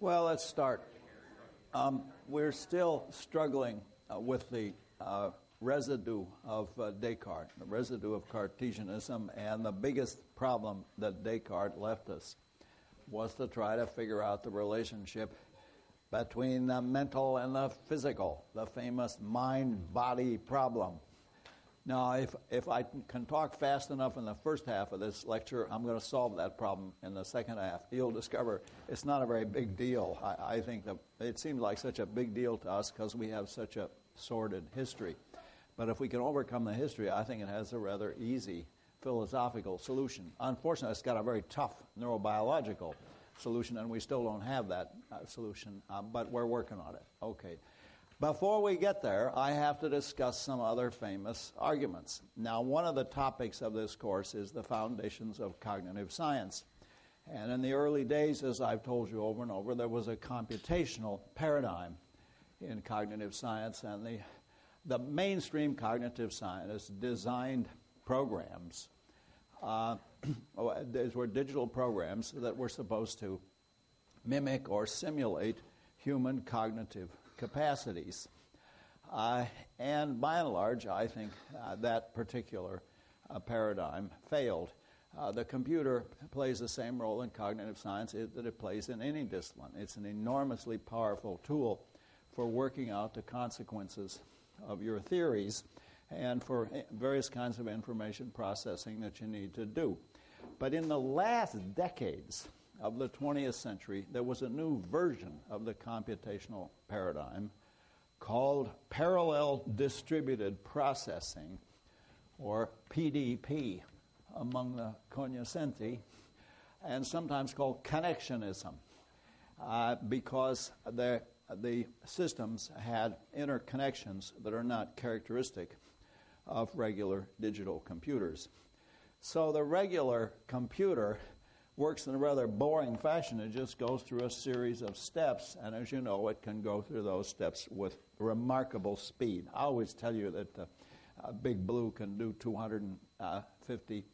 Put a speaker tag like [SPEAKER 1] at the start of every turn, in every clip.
[SPEAKER 1] Well, let's start. We're still struggling with the residue of Descartes, the residue of Cartesianism, and the biggest problem that Descartes left us was to try to figure out the relationship between the mental and the physical, the famous mind-body problem. Now, if I can talk fast enough in the first half of this lecture, I'm going to solve that problem in the second half. You'll discover it's not a very big deal. I think that it seems like such a big deal to us because we have such a sordid history. But if we can overcome the history, I think it has a rather easy philosophical solution. Unfortunately, it's got a very tough neurobiological solution, and we still don't have that solution, but we're working on it. Okay. Before we get there, I have to discuss some other famous arguments. Now, one of the topics of this course is the foundations of cognitive science. And in the early days, as I've told you over and over, there was a computational paradigm in cognitive science, and the mainstream cognitive scientists designed programs. These were digital programs that were supposed to mimic or simulate human cognitive capacities. And by and large, I think that particular paradigm failed. The computer plays the same role in cognitive science that it plays in any discipline. It's an enormously powerful tool for working out the consequences of your theories and for various kinds of information processing that you need to do. But in the last decades of the 20th century, there was a new version of the computational paradigm called parallel distributed processing, or PDP among the cognoscenti, and sometimes called connectionism, because the systems had interconnections that are not characteristic of regular digital computers. So the regular computer works in a rather boring fashion. It just goes through a series of steps, and as you know, it can go through those steps with remarkable speed. I always tell you that Big Blue can do 250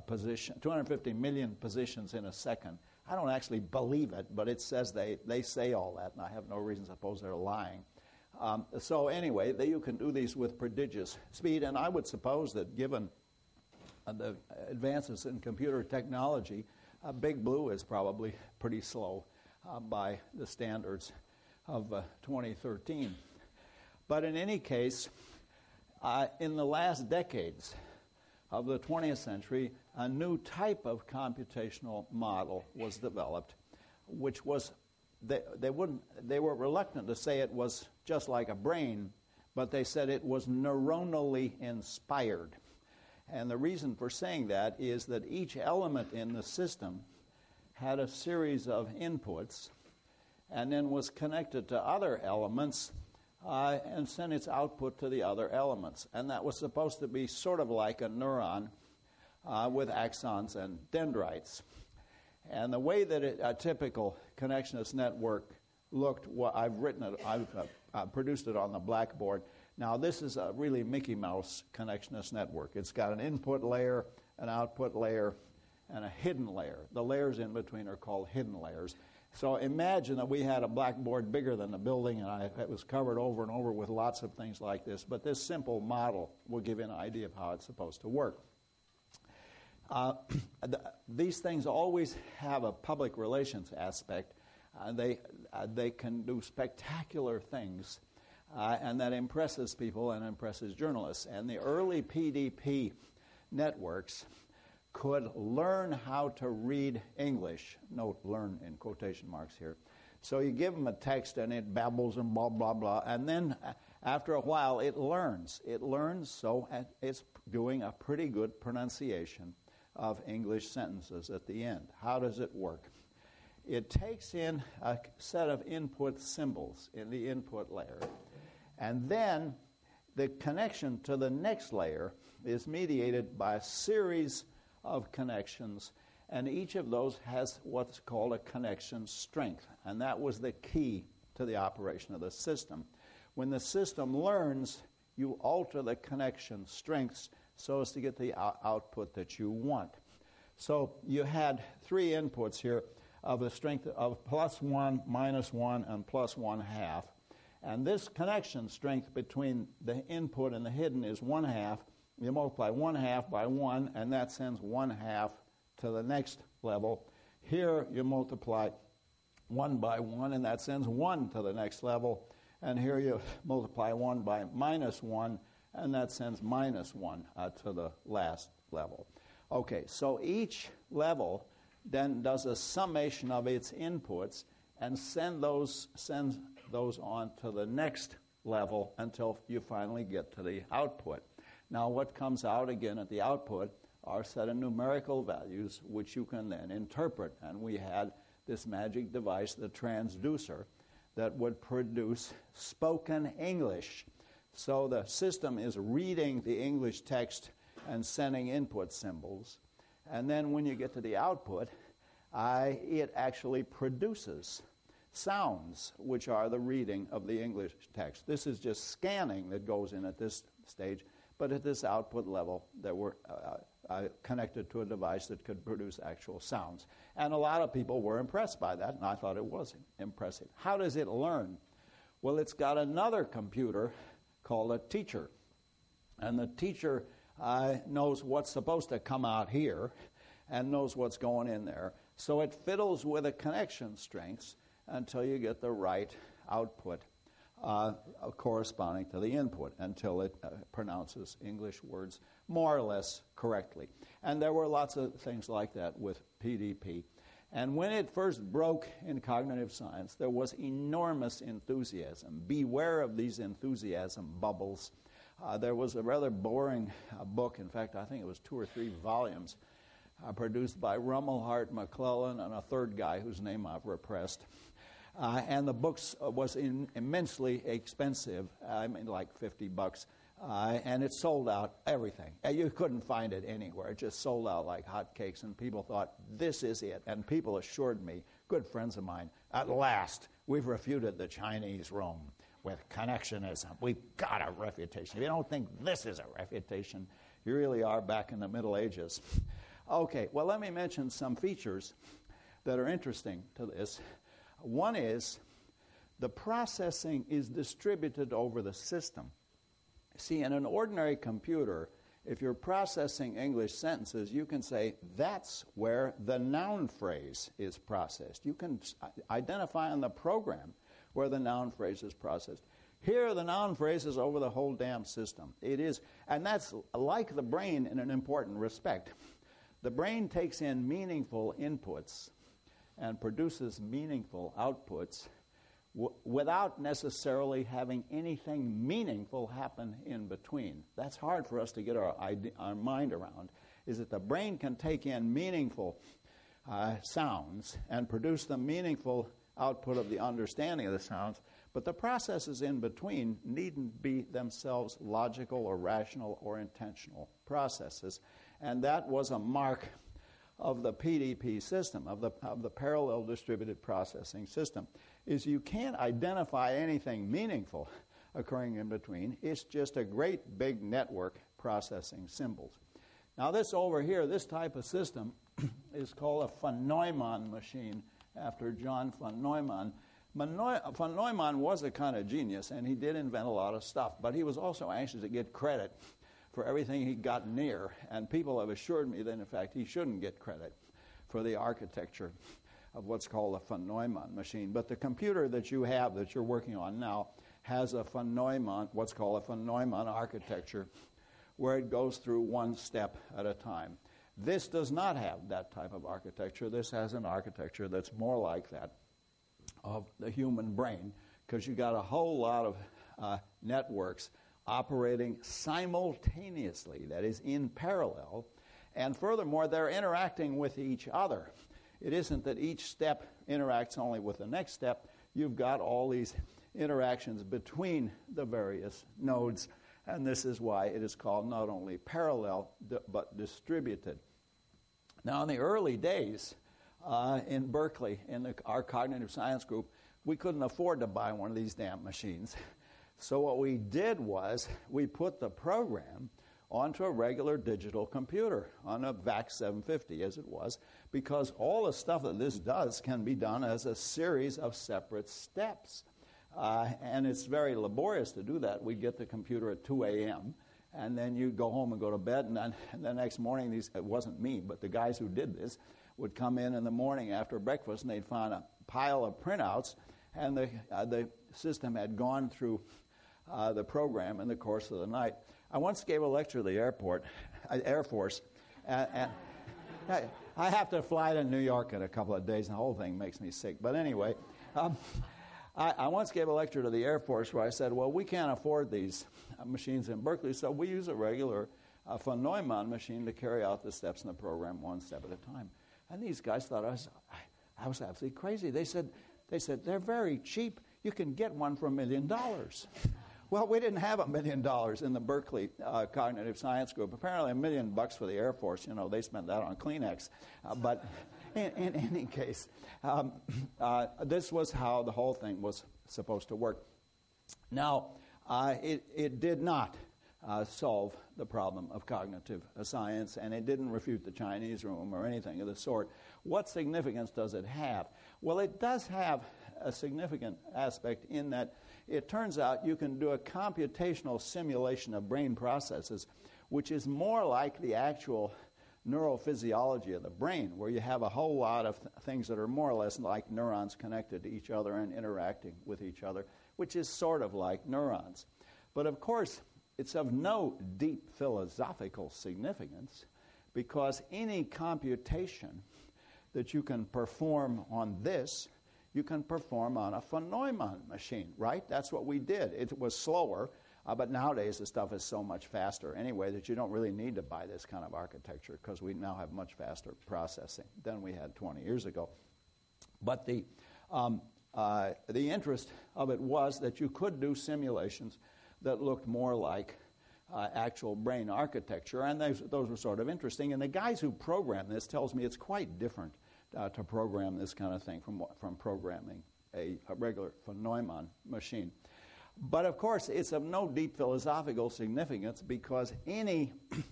[SPEAKER 1] million positions in a second. I don't actually believe it, but it says they say all that, and I have no reason to suppose they're lying. So anyway, you can do these with prodigious speed, and I would suppose that given the advances in computer technology, Big Blue is probably pretty slow by the standards of 2013. But in any case, in the last decades of the 20th century, a new type of computational model was developed, which was they were reluctant to say it was just like a brain, but they said it was neuronally inspired. And the reason for saying that is that each element in the system had a series of inputs and then was connected to other elements and sent its output to the other elements. And that was supposed to be sort of like a neuron with axons and dendrites. And the way that a typical connectionist network looked, I've written it, I've produced it on the blackboard. Now, this is a really Mickey Mouse connectionist network. It's got an input layer, an output layer, and a hidden layer. The layers in between are called hidden layers. So imagine that we had a blackboard bigger than the building, and it was covered over and over with lots of things like this. But this simple model will give you an idea of how it's supposed to work. These things always have a public relations aspect. They can do spectacular things. And that impresses people and impresses journalists. And the early PDP networks could learn how to read English. Note, learn in quotation marks here. So you give them a text and it babbles and blah, blah, blah. And then after a while it learns. It learns, so it's doing a pretty good pronunciation of English sentences at the end. How does it work? It takes in a set of input symbols in the input layer, and then the connection to the next layer is mediated by a series of connections, and each of those has what's called a connection strength, and that was the key to the operation of the system. When the system learns, you alter the connection strengths so as to get the output that you want. So you had three inputs here. of the strength of +1, -1, and +1/2. And this connection strength between the input and the hidden is 1/2. You multiply 1/2 by 1, and that sends 1/2 to the next level. Here you multiply 1 by 1, and that sends 1 to the next level. And here you multiply 1 by -1, and that sends -1 to the last level. Okay, so each level then does a summation of its inputs and sends those on to the next level until you finally get to the output. Now what comes out again at the output are a set of numerical values which you can then interpret. And we had this magic device, the transducer, that would produce spoken English. So the system is reading the English text and sending input symbols. And then when you get to the output, it actually produces sounds, which are the reading of the English text. This is just scanning that goes in at this stage, but at this output level, they were connected to a device that could produce actual sounds. And a lot of people were impressed by that, and I thought it was impressive. How does it learn? Well, it's got another computer called a teacher. And the teacher knows what's supposed to come out here and knows what's going in there. So it fiddles with the connection strengths until you get the right output corresponding to the input, until it pronounces English words more or less correctly. And there were lots of things like that with PDP. And when it first broke in cognitive science, there was enormous enthusiasm. Beware of these enthusiasm bubbles. There was a rather boring book. In fact, I think it was 2 or 3 volumes produced by Rumelhart, McClellan, and a third guy whose name I've repressed. And the books was immensely expensive, like $50. And it sold out everything. You couldn't find it anywhere. It just sold out like hotcakes, and people thought, this is it. And people assured me, good friends of mine, at last, we've refuted the Chinese Rome with connectionism. We've got a refutation. If you don't think this is a refutation, you really are back in the Middle Ages. Okay, well, let me mention some features that are interesting to this. One is the processing is distributed over the system. See, in an ordinary computer, if you're processing English sentences, you can say that's where the noun phrase is processed. You can identify on the program where the noun phrase is processed. Here, the noun phrase is over the whole damn system. It is, and that's like the brain in an important respect. The brain takes in meaningful inputs and produces meaningful outputs without necessarily having anything meaningful happen in between. That's hard for us to get our mind around, is that the brain can take in meaningful sounds and produce the meaningful output of the understanding of the sounds, but the processes in between needn't be themselves logical or rational or intentional processes. And that was a mark of the PDP system, of the parallel distributed processing system, is you can't identify anything meaningful occurring in between. It's just a great big network processing symbols. Now this over here, this type of system is called a von Neumann machine, after John von Neumann. Von Neumann was a kind of genius, and he did invent a lot of stuff, but he was also anxious to get credit for everything he got near, and people have assured me that, in fact, he shouldn't get credit for the architecture of what's called a von Neumann machine. But the computer that you have, that you're working on now, has a von Neumann, what's called a von Neumann architecture, where it goes through one step at a time. This does not have that type of architecture. This has an architecture that's more like that of the human brain, because you got a whole lot of networks operating simultaneously, that is, in parallel, and furthermore, they're interacting with each other. It isn't that each step interacts only with the next step. You've got all these interactions between the various nodes, and this is why it is called not only parallel, but distributed. Now, in the early days in Berkeley, in our cognitive science group, we couldn't afford to buy one of these damn machines. So what we did was we put the program onto a regular digital computer, on a VAX 750 as it was, because all the stuff that this does can be done as a series of separate steps. And it's very laborious to do that. We get the computer at 2 a.m., and then you go home and go to bed, and the next morning, it wasn't me, but the guys who did this would come in the morning after breakfast, and they'd find a pile of printouts, and the system had gone through the program in the course of the night. I once gave a lecture at the Air Force, and I have to fly to New York in a couple of days, and the whole thing makes me sick. But anyway, I once gave a lecture to the Air Force where I said, well, we can't afford these machines in Berkeley, so we use a regular von Neumann machine to carry out the steps in the program one step at a time. And these guys thought I was absolutely crazy. They said, they're very cheap. You can get one for $1 million. Well, we didn't have $1 million in the Berkeley Cognitive Science Group. Apparently $1 million for the Air Force. They spent that on Kleenex. But in any case, this was how the whole thing was supposed to work. Now, it did not solve the problem of cognitive science, and it didn't refute the Chinese room or anything of the sort. What significance does it have? Well, it does have a significant aspect in that it turns out you can do a computational simulation of brain processes, which is more like the actual neurophysiology of the brain, where you have a whole lot of things that are more or less like neurons connected to each other and interacting with each other, which is sort of like neurons. But of course, it's of no deep philosophical significance, because any computation that you can perform on this, you can perform on a von Neumann machine, right? That's what we did. It was slower, but nowadays the stuff is so much faster anyway that you don't really need to buy this kind of architecture, because we now have much faster processing than we had 20 years ago. But the interest of it was that you could do simulations that looked more like actual brain architecture, and those were sort of interesting. And the guys who programmed this tells me it's quite different to program this kind of thing from programming a regular von Neumann machine. But of course, it's of no deep philosophical significance, because any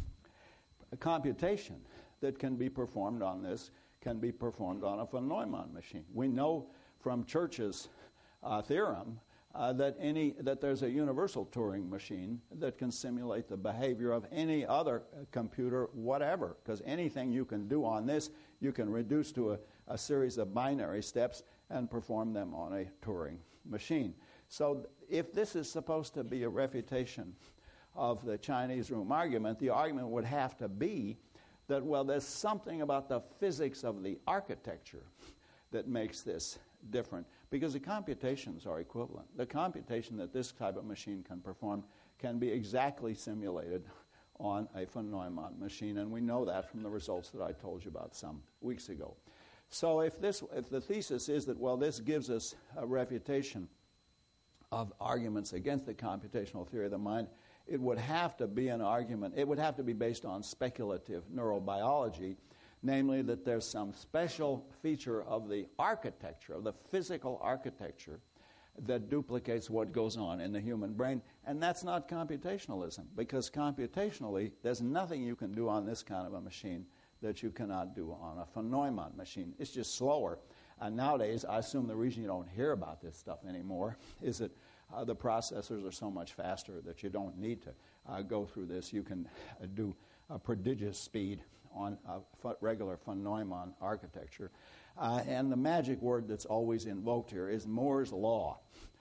[SPEAKER 1] computation that can be performed on this can be performed on a von Neumann machine. We know from Church's theorem that there's a universal Turing machine that can simulate the behavior of any other computer, whatever, because anything you can do on this, you can reduce to a series of binary steps and perform them on a Turing machine. So if this is supposed to be a refutation of the Chinese room argument, the argument would have to be that, well, there's something about the physics of the architecture that makes this different, because the computations are equivalent. The computation that this type of machine can perform can be exactly simulated on a von Neumann machine, and we know that from the results that I told you about some weeks ago. So if the thesis is that, well, this gives us a refutation of arguments against the computational theory of the mind, it would have to be an argument. It would have to be based on speculative neurobiology, namely that there's some special feature of the architecture, of the physical architecture, that duplicates what goes on in the human brain. And that's not computationalism, because computationally, there's nothing you can do on this kind of a machine that you cannot do on a von Neumann machine. It's just slower. And nowadays, I assume the reason you don't hear about this stuff anymore is that the processors are so much faster that you don't need to go through this. You can do a prodigious speed on a regular von Neumann architecture. And the magic word that's always invoked here is Moore's Law.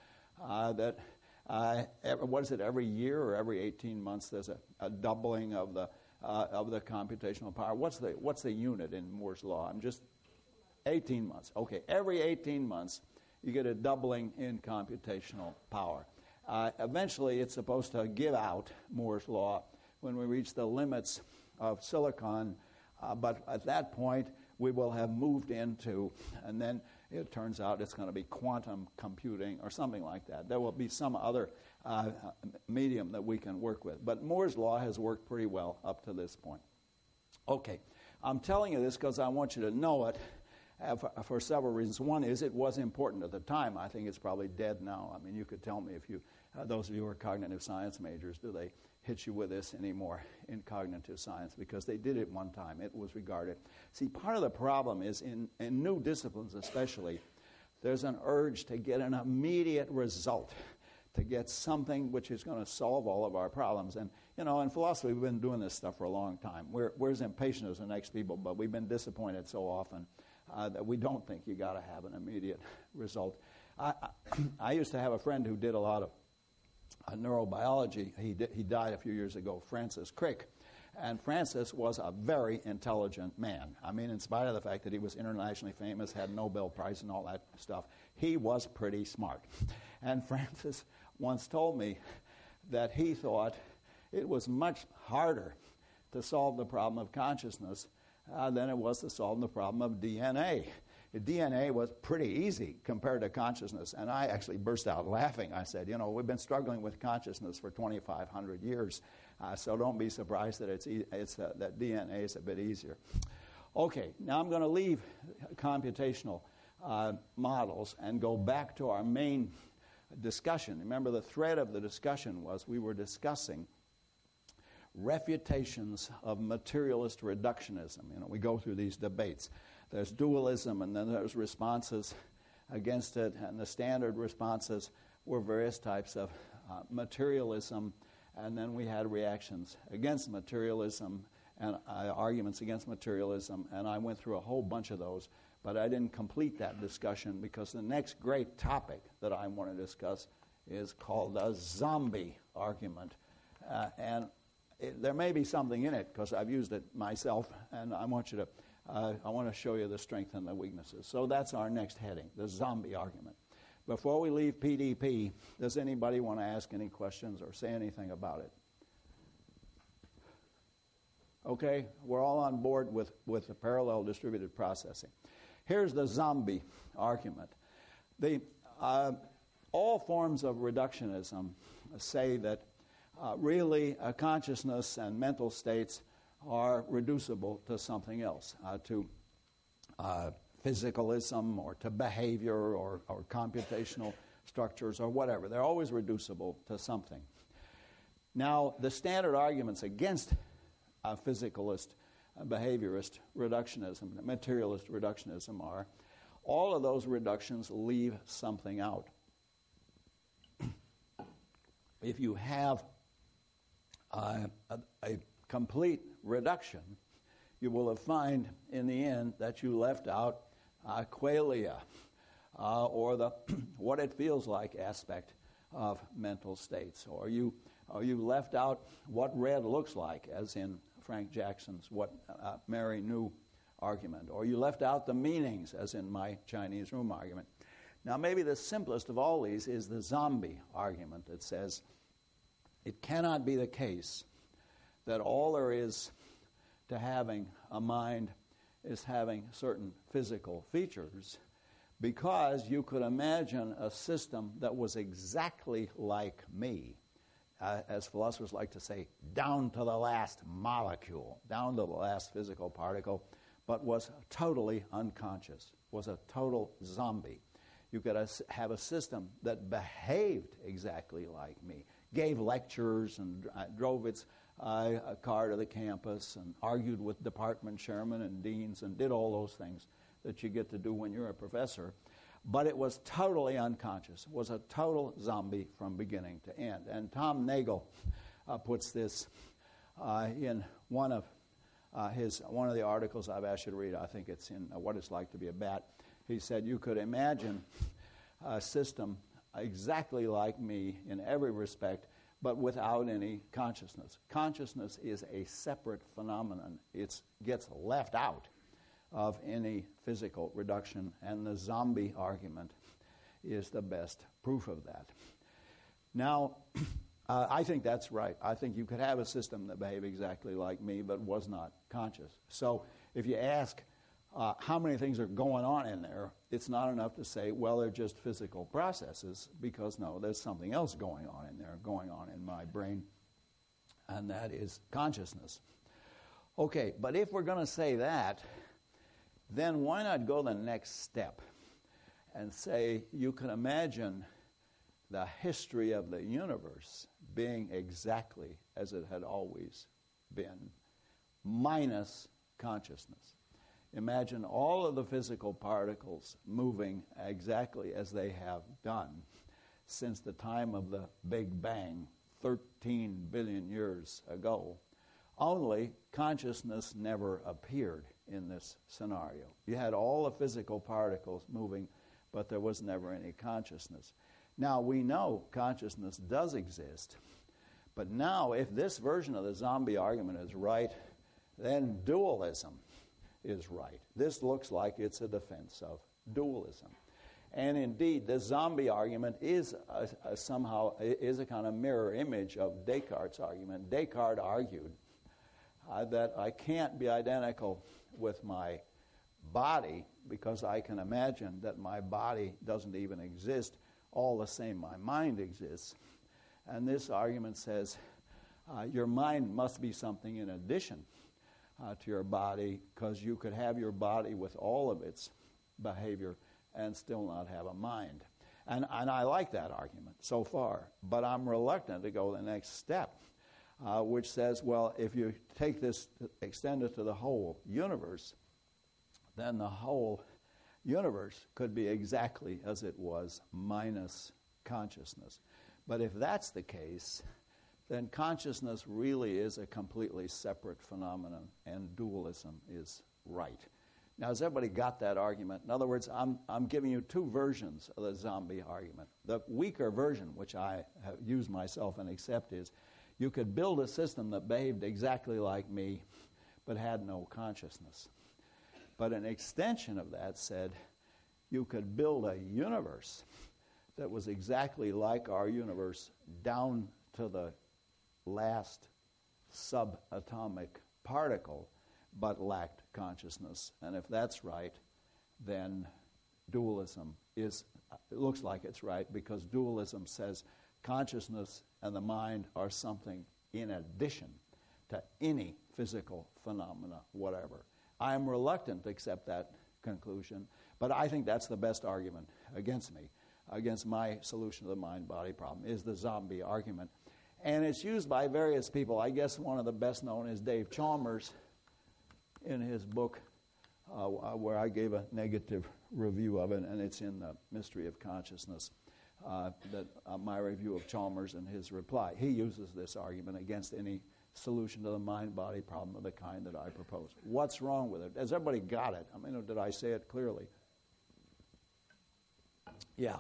[SPEAKER 1] Every year or every 18 months there's a doubling of the computational power. What's the unit in Moore's Law? 18 months. Okay, every 18 months you get a doubling in computational power. Eventually it's supposed to give out, Moore's Law, when we reach the limits of silicon, but at that point we will have moved into, and then it turns out it's going to be quantum computing or something like that. There will be some other medium that we can work with. But Moore's Law has worked pretty well up to this point. Okay, I'm telling you this because I want you to know it, for several reasons. One is it was important at the time. I think it's probably dead now. I mean, you could tell me if you, those of you who are cognitive science majors, do they hit you with this anymore in cognitive science? Because they did it one time. It was regarded. See, part of the problem is in new disciplines especially, there's an urge to get an immediate result, to get something which is going to solve all of our problems. And, you know, in philosophy, we've been doing this stuff for a long time. We're as impatient as the next people, but we've been disappointed so often that we don't think you got to have an immediate result. I used to have a friend who did a lot of neurobiology. He died a few years ago, Francis Crick. And Francis was a very intelligent man. I mean, in spite of the fact that he was internationally famous, had Nobel Prize and all that stuff, he was pretty smart. And Francis once told me that he thought it was much harder to solve the problem of consciousness than it was to solve the problem of DNA. DNA was pretty easy compared to consciousness, and I actually burst out laughing. I said, you know, we've been struggling with consciousness for 2,500 years, so don't be surprised that that DNA is a bit easier. Okay, now I'm going to leave computational models and go back to our main discussion. Remember, the thread of the discussion was we were discussing refutations of materialist reductionism. You know, we go through these debates. There's dualism, and then there's responses against it, and the standard responses were various types of materialism, and then we had reactions against materialism and arguments against materialism, and I went through a whole bunch of those, but I didn't complete that discussion because the next great topic that I want to discuss is called the zombie argument, and there may be something in it because I've used it myself, and I want to show you the strength and the weaknesses. So that's our next heading, the zombie argument. Before we leave PDP, does anybody want to ask any questions or say anything about it? Okay, we're all on board with the parallel distributed processing. Here's the zombie argument. All forms of reductionism say that really consciousness and mental states are reducible to something else, to physicalism or to behavior or computational structures or whatever. They're always reducible to something. Now, the standard arguments against physicalist, behaviorist reductionism, materialist reductionism are all of those reductions leave something out. If you have a complete reduction, you will find in the end that you left out qualia, or the what it feels like aspect of mental states, or you left out what red looks like, as in Frank Jackson's What Mary Knew argument, or you left out the meanings, as in my Chinese room argument. Now, maybe the simplest of all these is the zombie argument that says it cannot be the case that all there is to having a mind is having certain physical features, because you could imagine a system that was exactly like me, as philosophers like to say, down to the last molecule, down to the last physical particle, but was totally unconscious, was a total zombie. You could have a system that behaved exactly like me, gave lectures and drove its car to the campus and argued with department chairmen and deans and did all those things that you get to do when you're a professor. But it was totally unconscious, was a total zombie from beginning to end. And Tom Nagel puts this in one of the articles I've asked you to read. I think it's in What It's Like to Be a Bat. He said you could imagine a system exactly like me in every respect, but without any consciousness. Consciousness is a separate phenomenon. It gets left out of any physical reduction, and the zombie argument is the best proof of that. Now, I think that's right. I think you could have a system that behaved exactly like me but was not conscious. So if you ask how many things are going on in there, it's not enough to say, well, they're just physical processes, because no, there's something else going on in there, going on in my brain, and that is consciousness. Okay, but if we're going to say that, then why not go the next step and say you can imagine the history of the universe being exactly as it had always been, minus consciousness. Imagine all of the physical particles moving exactly as they have done since the time of the Big Bang, 13 billion years ago. Only consciousness never appeared in this scenario. You had all the physical particles moving, but there was never any consciousness. Now, we know consciousness does exist, but now if this version of the zombie argument is right, then dualism is right. This looks like it's a defense of dualism. And indeed, the zombie argument is somehow a kind of mirror image of Descartes' argument. Descartes argued that I can't be identical with my body because I can imagine that my body doesn't even exist. All the same, my mind exists. And this argument says your mind must be something in addition to your body, because you could have your body with all of its behavior and still not have a mind. And I like that argument so far, but I'm reluctant to go the next step, which says, well, if you take this, extend it to the whole universe, then the whole universe could be exactly as it was, minus consciousness. But if that's the case, then consciousness really is a completely separate phenomenon, and dualism is right. Now, has everybody got that argument? In other words, I'm giving you two versions of the zombie argument. The weaker version, which I have used myself and accept, is you could build a system that behaved exactly like me, but had no consciousness. But an extension of that said you could build a universe that was exactly like our universe down to the last subatomic particle, but lacked consciousness. And if that's right, then dualism it looks like it's right, because dualism says consciousness and the mind are something in addition to any physical phenomena, whatever. I'm reluctant to accept that conclusion, but I think that's the best argument against me, against my solution to the mind-body problem, is the zombie argument. And it's used by various people. I guess one of the best known is Dave Chalmers in his book, where I gave a negative review of it, and it's in the Mystery of Consciousness, my review of Chalmers and his reply. He uses this argument against any solution to the mind-body problem of the kind that I propose. What's wrong with it? Has everybody got it? I mean, did I say it clearly? Yeah.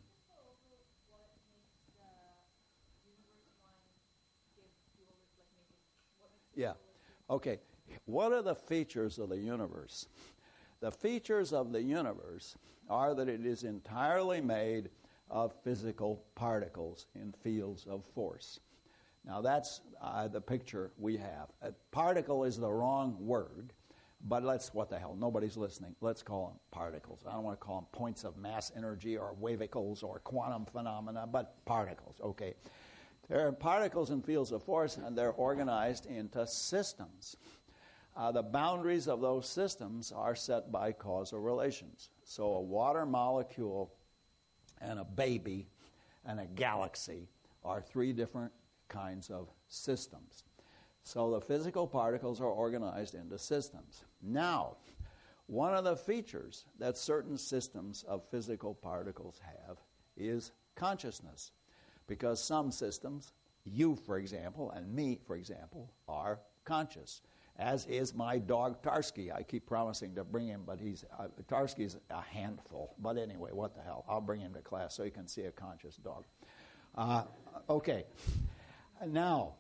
[SPEAKER 1] Yeah. Okay. What are the features of the universe? The features of the universe are that it is entirely made of physical particles in fields of force. Now, that's the picture we have. A particle is the wrong word, but what the hell, nobody's listening. Let's call them particles. I don't want to call them points of mass energy or wavicles or quantum phenomena, but particles, okay. There are particles in fields of force, and they're organized into systems. The boundaries of those systems are set by causal relations. So a water molecule and a baby and a galaxy are three different kinds of systems. So the physical particles are organized into systems. Now, one of the features that certain systems of physical particles have is consciousness, because some systems, you, for example, and me, for example, are conscious, as is my dog Tarski. I keep promising to bring him, but Tarski's a handful. But anyway, what the hell? I'll bring him to class so you can see a conscious dog. Okay. Now,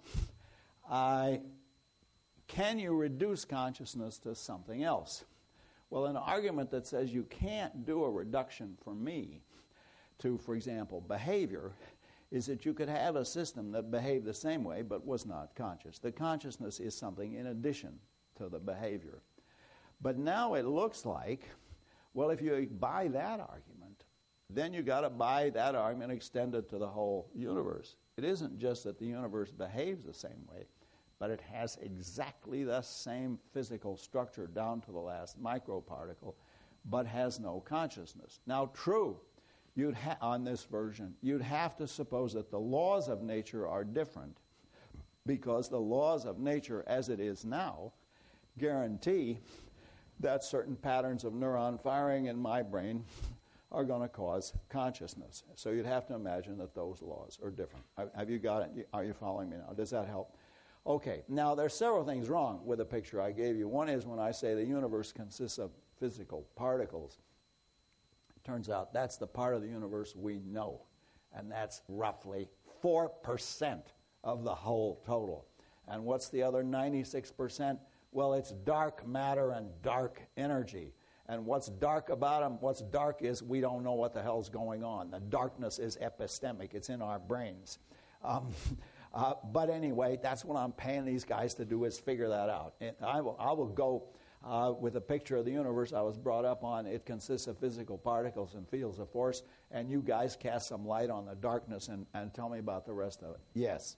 [SPEAKER 1] can you reduce consciousness to something else? Well, an argument that says you can't do a reduction for me to, for example, behavior, is that you could have a system that behaved the same way but was not conscious. The consciousness is something in addition to the behavior. But now it looks like, well, if you buy that argument, then you got to buy that argument extended to the whole universe. It isn't just that the universe behaves the same way, but it has exactly the same physical structure down to the last microparticle, but has no consciousness. Now, true, on this version, you'd have to suppose that the laws of nature are different, because the laws of nature as it is now guarantee that certain patterns of neuron firing in my brain are going to cause consciousness. So you'd have to imagine that those laws are different. Have you got it? Are you following me now? Does that help? Okay. Now, there's several things wrong with the picture I gave you. One is when I say the universe consists of physical particles. It turns out that's the part of the universe we know, and that's roughly 4% of the whole total. And what's the other 96%? Well, it's dark matter and dark energy. And what's dark about them? What's dark is we don't know what the hell's going on. The darkness is epistemic. It's in our brains. But anyway, that's what I'm paying these guys to do, is figure that out. And I will go with a picture of the universe I was brought up on. It consists of physical particles and fields of force. And you guys cast some light on the darkness and tell me about the rest of it. Yes?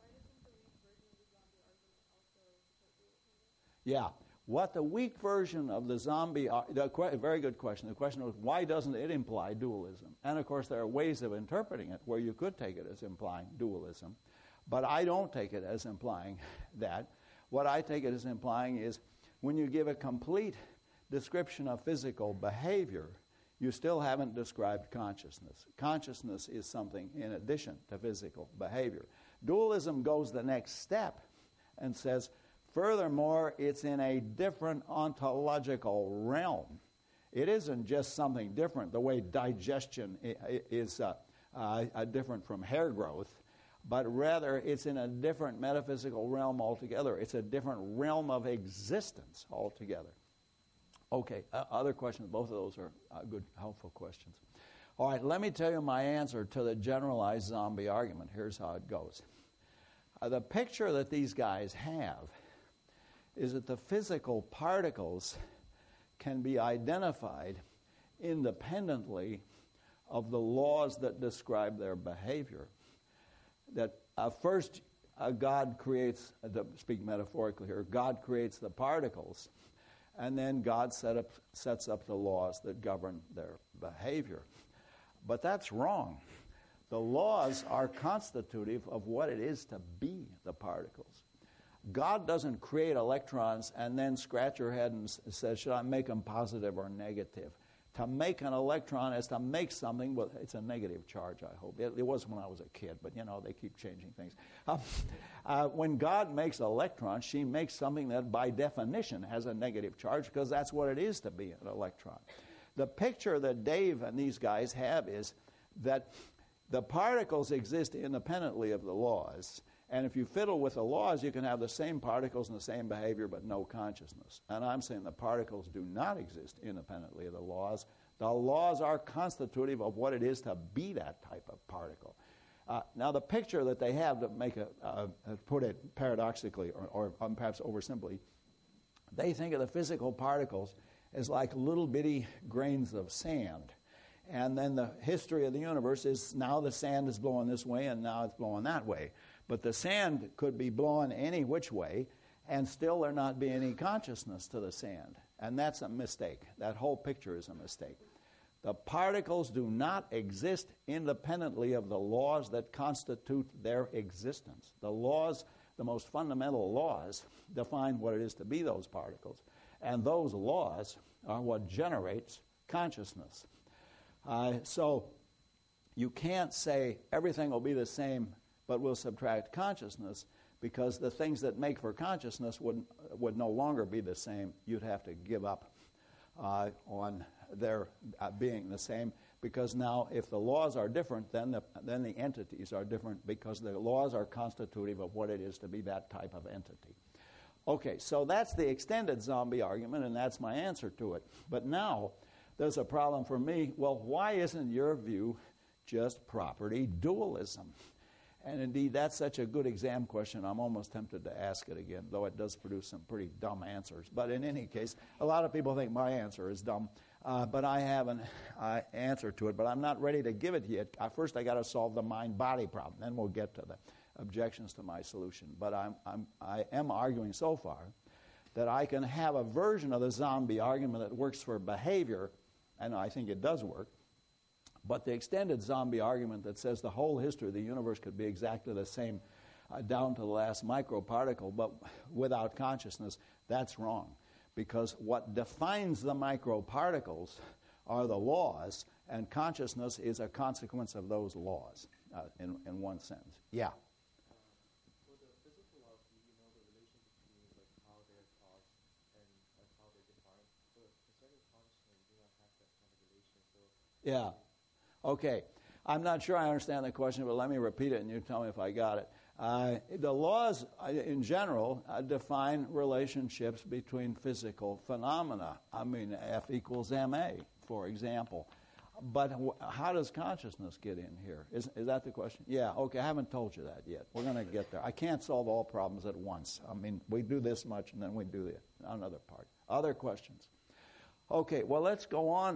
[SPEAKER 1] Yeah. What the weak version of the zombie... very good question. The question was, why doesn't it imply dualism? And, of course, there are ways of interpreting it where you could take it as implying dualism. But I don't take it as implying that. What I take it as implying is when you give a complete description of physical behavior, you still haven't described consciousness. Consciousness is something in addition to physical behavior. Dualism goes the next step and says, furthermore, it's in a different ontological realm. It isn't just something different, the way digestion is different from hair growth, but rather it's in a different metaphysical realm altogether. It's a different realm of existence altogether. Okay, other questions? Both of those are good, helpful questions. All right, let me tell you my answer to the generalized zombie argument. Here's how it goes. The picture that these guys have is that the physical particles can be identified independently of the laws that describe their behavior. That first God creates, to speak metaphorically here, God creates the particles, and then God sets up the laws that govern their behavior. But that's wrong. The laws are constitutive of what it is to be the particles. God doesn't create electrons and then scratch your head and says, should I make them positive or negative? To make an electron is to make something, well, it's a negative charge, I hope. It was when I was a kid, but, they keep changing things. When God makes electrons, she makes something that by definition has a negative charge, because that's what it is to be an electron. The picture that Dave and these guys have is that the particles exist independently of the laws. And if you fiddle with the laws, you can have the same particles and the same behavior, but no consciousness. And I'm saying the particles do not exist independently of the laws. The laws are constitutive of what it is to be that type of particle. Now, the picture that they have, to make put it paradoxically or perhaps oversimply, they think of the physical particles as like little bitty grains of sand. And then the history of the universe is now the sand is blowing this way and now it's blowing that way. But the sand could be blowing any which way, and still there not be any consciousness to the sand. And that's a mistake. That whole picture is a mistake. The particles do not exist independently of the laws that constitute their existence. The laws, the most fundamental laws, define what it is to be those particles. And those laws are what generates consciousness. So you can't say everything will be the same, but we'll subtract consciousness, because the things that make for consciousness would no longer be the same. You'd have to give up on their being the same, because now if the laws are different, then the entities are different, because the laws are constitutive of what it is to be that type of entity. Okay, so that's the extended zombie argument, and that's my answer to it. But now there's a problem for me. Well, why isn't your view just property dualism? And indeed, that's such a good exam question, I'm almost tempted to ask it again, though it does produce some pretty dumb answers. But in any case, a lot of people think my answer is dumb, but I have an answer to it, but I'm not ready to give it yet. First, I got to solve the mind-body problem, then we'll get to objections to my solution. But I am arguing so far that I can have a version of the zombie argument that works for behavior, and I think it does work, but the extended zombie argument that says the whole history of the universe could be exactly the same down to the last microparticle, but without consciousness, that's wrong. Because what defines the microparticles are the laws, and consciousness is a consequence of those laws, in one sense. Yeah?
[SPEAKER 2] For the physical laws, do you know the relation between like how they're caused and how they're defined? But concerning consciousness, you do not have that kind of relation. So
[SPEAKER 1] yeah. Okay. I'm not sure I understand the question, but let me repeat it and you tell me if I got it. The laws, in general, define relationships between physical phenomena. I mean, F equals ma, for example. But how does consciousness get in here? Is that the question? Yeah, okay, I haven't told you that yet. We're going to get there. I can't solve all problems at once. I mean, we do this much and then we do another part. Other questions? Okay, well, let's go on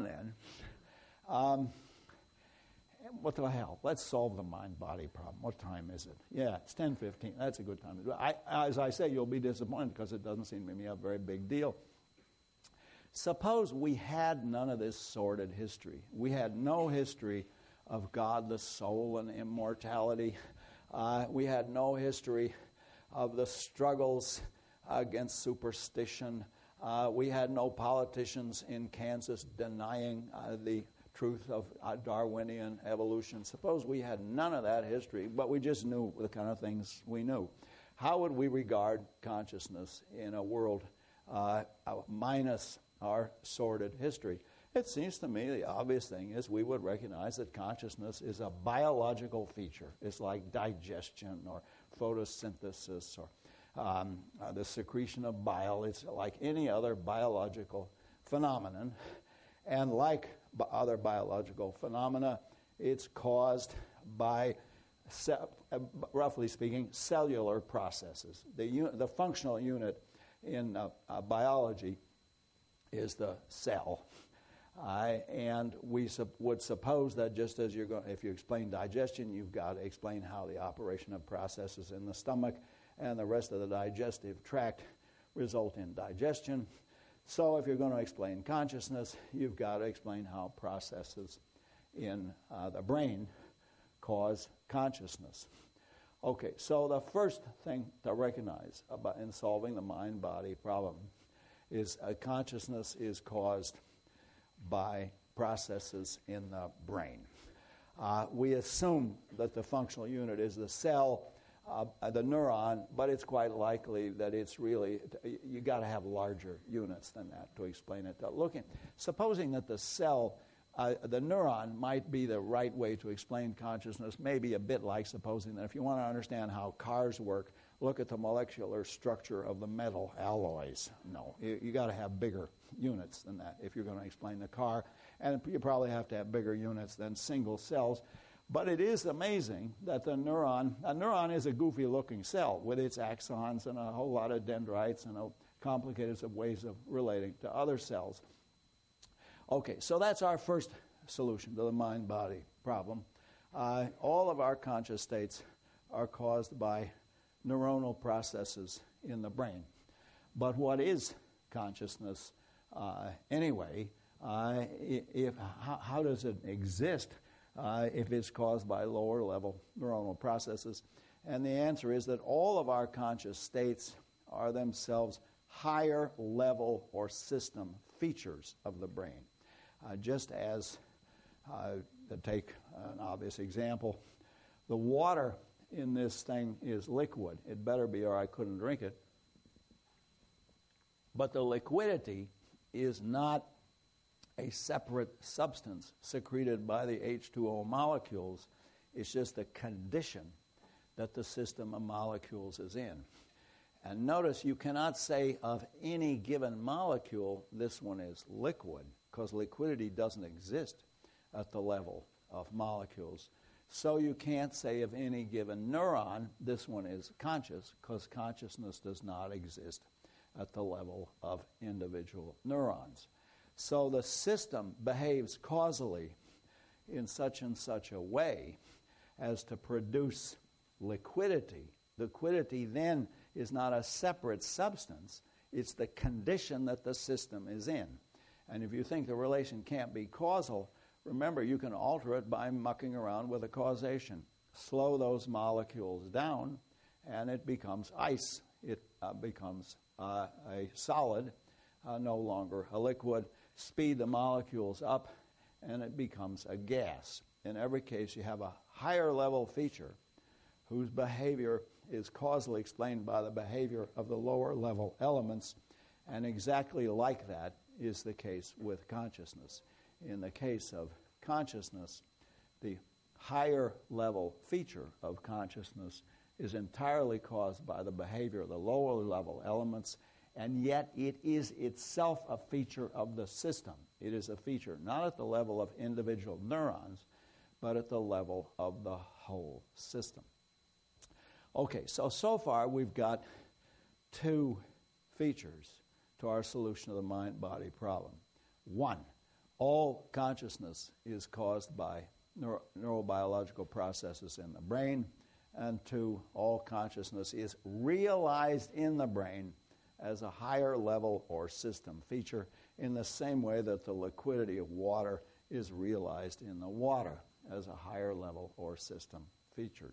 [SPEAKER 1] then. What the hell? Let's solve the mind-body problem. What time is it? Yeah, it's 10:15. That's a good time to do it. As I say, you'll be disappointed because it doesn't seem to me a very big deal. Suppose we had none of this sordid history. We had no history of God, the soul, and immortality. We had no history of the struggles against superstition. We had no politicians in Kansas denying the truth of Darwinian evolution. Suppose we had none of that history, but we just knew the kind of things we knew. How would we regard consciousness in a world minus our sordid history? It seems to me the obvious thing is we would recognize that consciousness is a biological feature. It's like digestion or photosynthesis or the secretion of bile. It's like any other biological phenomenon. And like other biological phenomena, it's caused by, roughly speaking, cellular processes. The functional unit in biology is the cell. And we would suppose that just as if you explain digestion, you've got to explain how the operation of processes in the stomach and the rest of the digestive tract result in digestion. So if you're going to explain consciousness, you've got to explain how processes in the brain cause consciousness. Okay, so the first thing to recognize in solving the mind-body problem is consciousness is caused by processes in the brain. We assume that the functional unit is the cell, the neuron, but it's quite likely that it's really, you got to have larger units than that to explain it. Supposing that the cell, the neuron might be the right way to explain consciousness, maybe a bit like supposing that if you want to understand how cars work, look at the molecular structure of the metal alloys. No, you got to have bigger units than that if you're going to explain the car, and you probably have to have bigger units than single cells. But it is amazing that a neuron is a goofy-looking cell with its axons and a whole lot of dendrites and complicated ways of relating to other cells. Okay, so that's our first solution to the mind-body problem. All of our conscious states are caused by neuronal processes in the brain. But what is consciousness anyway? How does it exist if it's caused by lower-level neuronal processes? And the answer is that all of our conscious states are themselves higher-level or system features of the brain. Just as, to take an obvious example, the water in this thing is liquid. It better be or I couldn't drink it. But the liquidity is not a separate substance secreted by the H2O molecules. It's just a condition that the system of molecules is in. And notice you cannot say of any given molecule, this one is liquid, because liquidity doesn't exist at the level of molecules. So you can't say of any given neuron, this one is conscious, because consciousness does not exist at the level of individual neurons. So the system behaves causally in such and such a way as to produce liquidity. Liquidity then is not a separate substance. It's the condition that the system is in. And if you think the relation can't be causal, remember you can alter it by mucking around with a causation. Slow those molecules down, and it becomes ice. It becomes a solid, no longer a liquid. Speed the molecules up, and it becomes a gas. In every case, you have a higher level feature whose behavior is causally explained by the behavior of the lower level elements, and exactly like that is the case with consciousness. In the case of consciousness, the higher level feature of consciousness is entirely caused by the behavior of the lower level elements, and yet it is itself a feature of the system. It is a feature not at the level of individual neurons, but at the level of the whole system. Okay, so far we've got two features to our solution of the mind-body problem. One, all consciousness is caused by neurobiological processes in the brain. And two, all consciousness is realized in the brain as a higher level or system feature in the same way that the liquidity of water is realized in the water as a higher level or system features.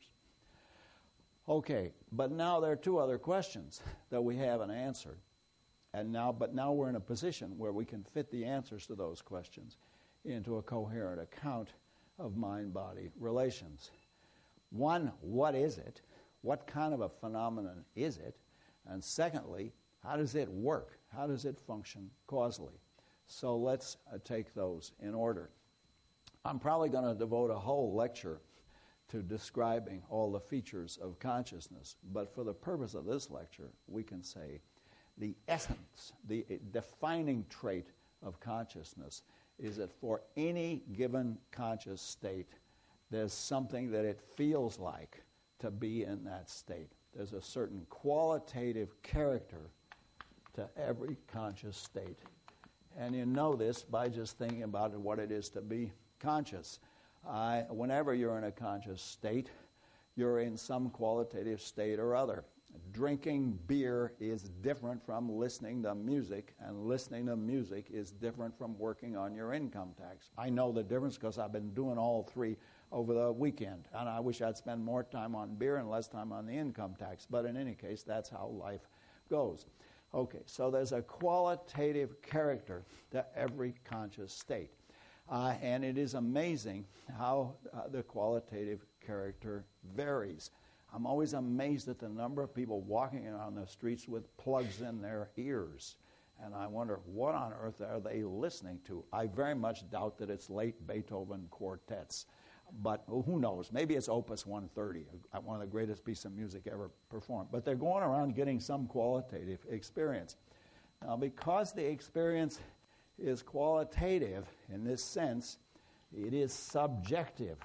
[SPEAKER 1] Okay, but now there are two other questions that we haven't answered. But now we're in a position where we can fit the answers to those questions into a coherent account of mind-body relations. One, what is it? What kind of a phenomenon is it? And secondly, how does it work? How does it function causally? So let's take those in order. I'm probably going to devote a whole lecture to describing all the features of consciousness, but for the purpose of this lecture, we can say the essence, the defining trait of consciousness is that for any given conscious state, there's something that it feels like to be in that state. There's a certain qualitative character to every conscious state. And you know this by just thinking about what it is to be conscious. Whenever you're in a conscious state, you're in some qualitative state or other. Drinking beer is different from listening to music, and listening to music is different from working on your income tax. I know the difference because I've been doing all three over the weekend, and I wish I'd spend more time on beer and less time on the income tax. But in any case, that's how life goes. Okay, so there's a qualitative character to every conscious state. And it is amazing how the qualitative character varies. I'm always amazed at the number of people walking around the streets with plugs in their ears. And I wonder, what on earth are they listening to? I very much doubt that it's late Beethoven quartets. But who knows? Maybe it's Opus 130, one of the greatest pieces of music ever performed. But they're going around getting some qualitative experience. Now, because the experience is qualitative in this sense, it is subjective.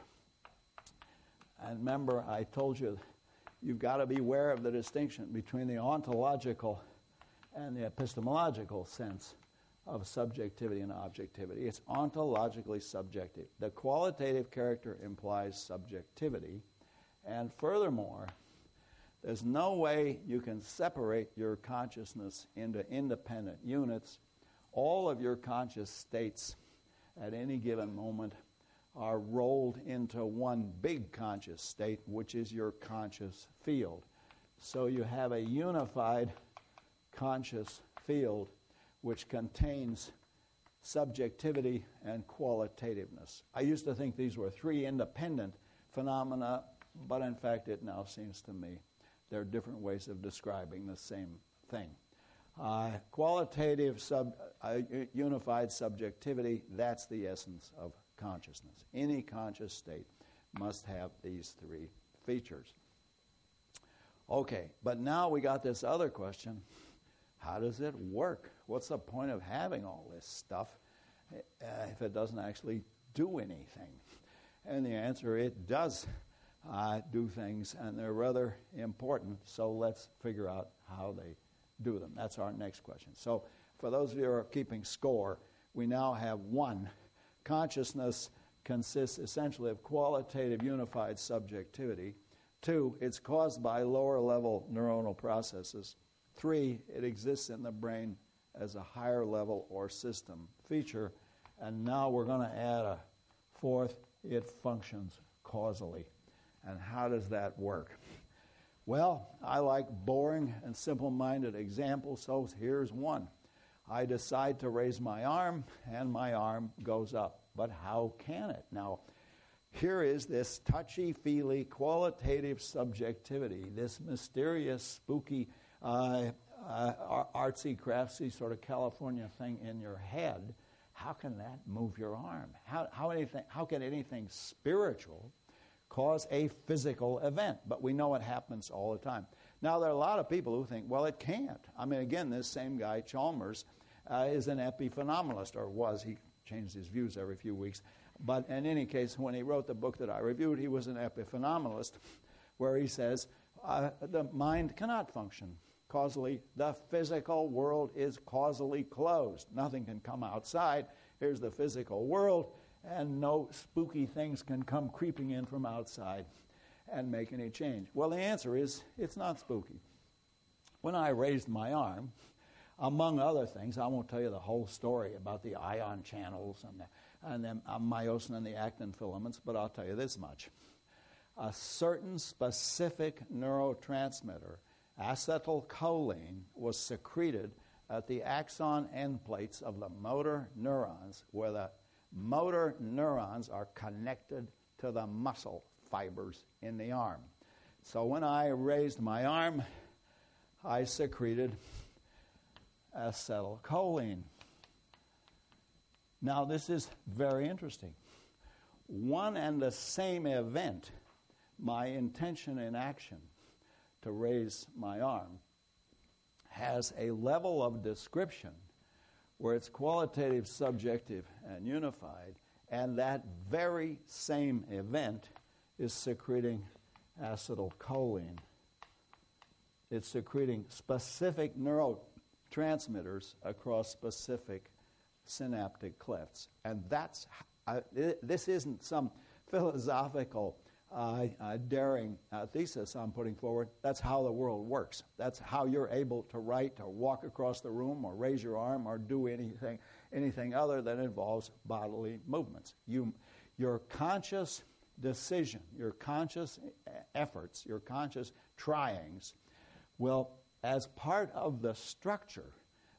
[SPEAKER 1] And remember, I told you, you've got to be aware of the distinction between the ontological and the epistemological sense of subjectivity and objectivity. It's ontologically subjective. The qualitative character implies subjectivity, and furthermore, there's no way you can separate your consciousness into independent units. All of your conscious states at any given moment are rolled into one big conscious state, which is your conscious field. So you have a unified conscious field which contains subjectivity and qualitativeness. I used to think these were three independent phenomena, but in fact it now seems to me there are different ways of describing the same thing. Qualitative unified subjectivity, that's the essence of consciousness. Any conscious state must have these three features. Okay, but now we got this other question. How does it work? What's the point of having all this stuff if it doesn't actually do anything? And the answer, it does do things, and they're rather important, so let's figure out how they do them. That's our next question. So for those of you who are keeping score, we now have one. Consciousness consists essentially of qualitative unified subjectivity. 2, it's caused by lower level neuronal processes. 3, it exists in the brain as a higher level or system feature. And now we're going to add a 4th, it functions causally. And how does that work? Well, I like boring and simple-minded examples, so here's one. I decide to raise my arm, and my arm goes up. But how can it? Now, here is this touchy-feely, qualitative subjectivity, this mysterious, spooky, artsy-craftsy sort of California thing in your head. How can that move your arm? How can anything spiritual cause a physical event? But we know it happens all the time. Now, there are a lot of people who think, well, it can't. I mean, again, this same guy, Chalmers, is an epiphenomenalist, or was. He changed his views every few weeks. But in any case, when he wrote the book that I reviewed, he was an epiphenomenalist, where he says the mind cannot function causally. The physical world is causally closed. Nothing can come outside. Here's the physical world, and no spooky things can come creeping in from outside and make any change. Well, the answer is it's not spooky. When I raised my arm, among other things, I won't tell you the whole story about the ion channels and the myosin and the actin filaments, but I'll tell you this much. A certain specific neurotransmitter, acetylcholine, was secreted at the axon end plates of the motor neurons, where the motor neurons are connected to the muscle fibers in the arm. So when I raised my arm, I secreted acetylcholine. Now, this is very interesting. One and the same event, my intention in action to raise my arm, has a level of description where it's qualitative, subjective, and unified, and that very same event is secreting acetylcholine. It's secreting specific neurotransmitters across specific synaptic clefts. And that's, this isn't some philosophical daring thesis I'm putting forward. That's how the world works. That's how you're able to write or walk across the room or raise your arm or do anything other that involves bodily movements. Your conscious decision, your conscious efforts, your conscious tryings will, as part of the structure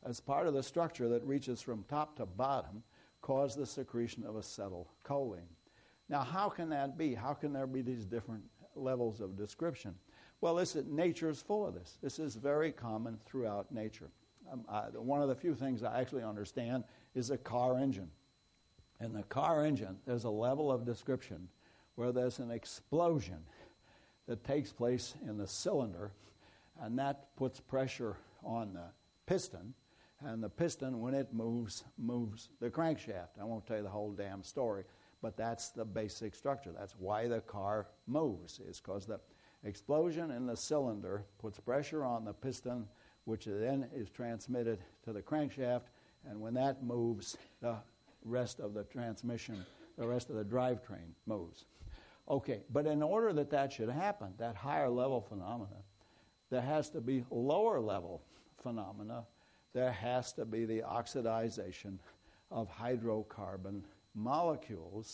[SPEAKER 1] that reaches from top to bottom, cause the secretion of acetylcholine. Now, how can that be? How can there be these different levels of description? Well, nature is full of this. This is very common throughout nature. One of the few things I actually understand is a car engine. In the car engine, there's a level of description where there's an explosion that takes place in the cylinder, and that puts pressure on the piston, and the piston, when it moves the crankshaft. I won't tell you the whole damn story, but that's the basic structure. That's why the car moves, is because the explosion in the cylinder puts pressure on the piston, which then is transmitted to the crankshaft, and when that moves, the rest of the transmission, the rest of the drivetrain moves. Okay, but in order that should happen, that higher level phenomena, there has to be lower level phenomena. There has to be the oxidization of hydrocarbon molecules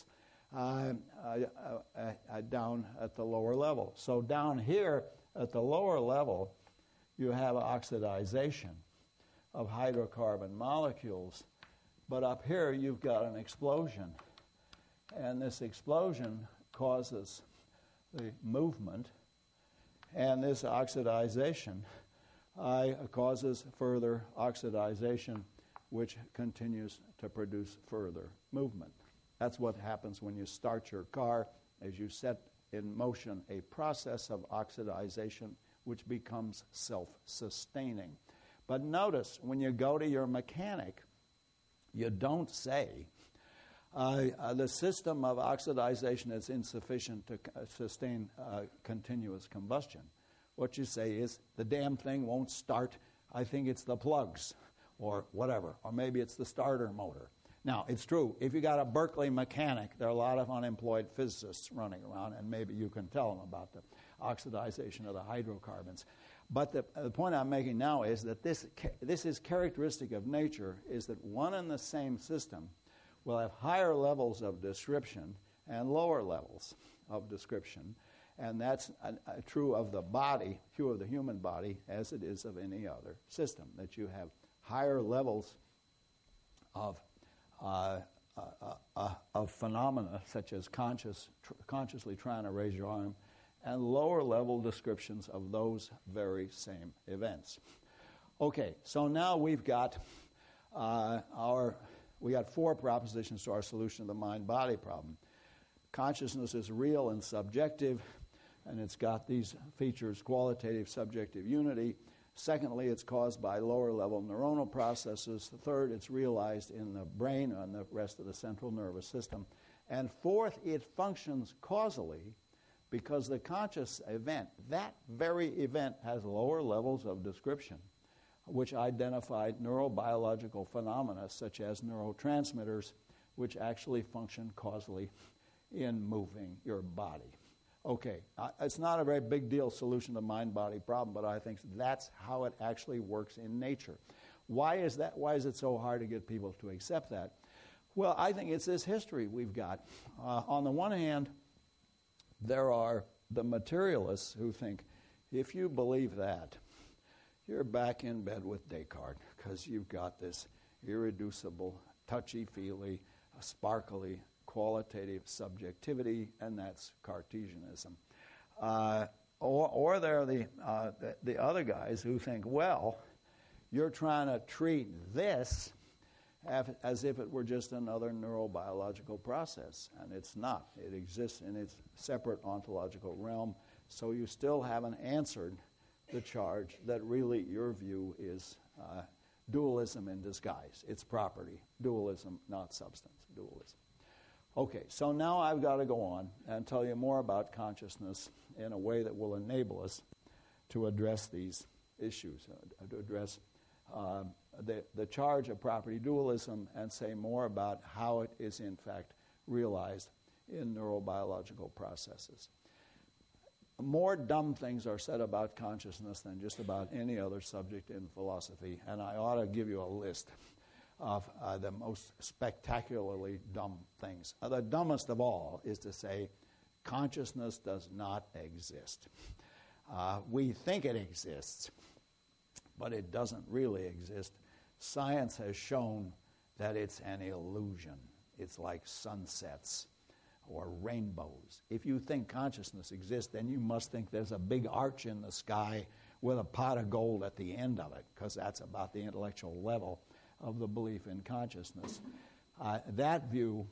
[SPEAKER 1] down at the lower level. So down here at the lower level, you have oxidization of hydrocarbon molecules. But up here, you've got an explosion. And this explosion causes the movement, and this oxidization causes further oxidization, which continues to produce further movement. That's what happens when you start your car, as you set in motion a process of oxidization, which becomes self-sustaining. But notice, when you go to your mechanic, you don't say, the system of oxidization is insufficient to sustain continuous combustion. What you say is, the damn thing won't start. I think it's the plugs or whatever, or maybe it's the starter motor. Now, it's true. If you got a Berkeley mechanic, there are a lot of unemployed physicists running around, and maybe you can tell them about oxidization of the hydrocarbons. But the point I'm making now is that this is characteristic of nature, is that one and the same system will have higher levels of description and lower levels of description. And that's true of the body, true of the human body, as it is of any other system, that you have higher levels of phenomena, such as consciously trying to raise your arm, and lower level descriptions of those very same events. Okay, so now we've got we got 4 propositions to our solution of the mind-body problem. Consciousness is real and subjective, and it's got these features: qualitative, subjective unity. Secondly, it's caused by lower-level neuronal processes. Third, it's realized in the brain and the rest of the central nervous system. And fourth, it functions causally because the conscious event, that very event, has lower levels of description, which identified neurobiological phenomena such as neurotransmitters, which actually function causally in moving your body. Okay, it's not a very big deal solution to the mind-body problem, but I think that's how it actually works in nature. Why is that? Why is it so hard to get people to accept that? Well, I think it's this history we've got. On the one hand, there are the materialists who think, if you believe that, you're back in bed with Descartes, because you've got this irreducible, touchy-feely, sparkly, qualitative subjectivity, and that's Cartesianism. Or there are the other guys who think, well, you're trying to treat this as if it were just another neurobiological process, and it's not. It exists in its separate ontological realm, so you still haven't answered the charge that really your view is dualism in disguise. It's property, dualism, not substance, dualism. Okay, so now I've got to go on and tell you more about consciousness in a way that will enable us to address these issues, to address the charge of property dualism, and say more about how it is in fact realized in neurobiological processes. More dumb things are said about consciousness than just about any other subject in philosophy, and I ought to give you a list of the most spectacularly dumb things. The dumbest of all is to say consciousness does not exist. We think it exists, but it doesn't really exist. Science has shown that it's an illusion. It's like sunsets or rainbows. If you think consciousness exists, then you must think there's a big arch in the sky with a pot of gold at the end of it, because that's about the intellectual level of the belief in consciousness. That view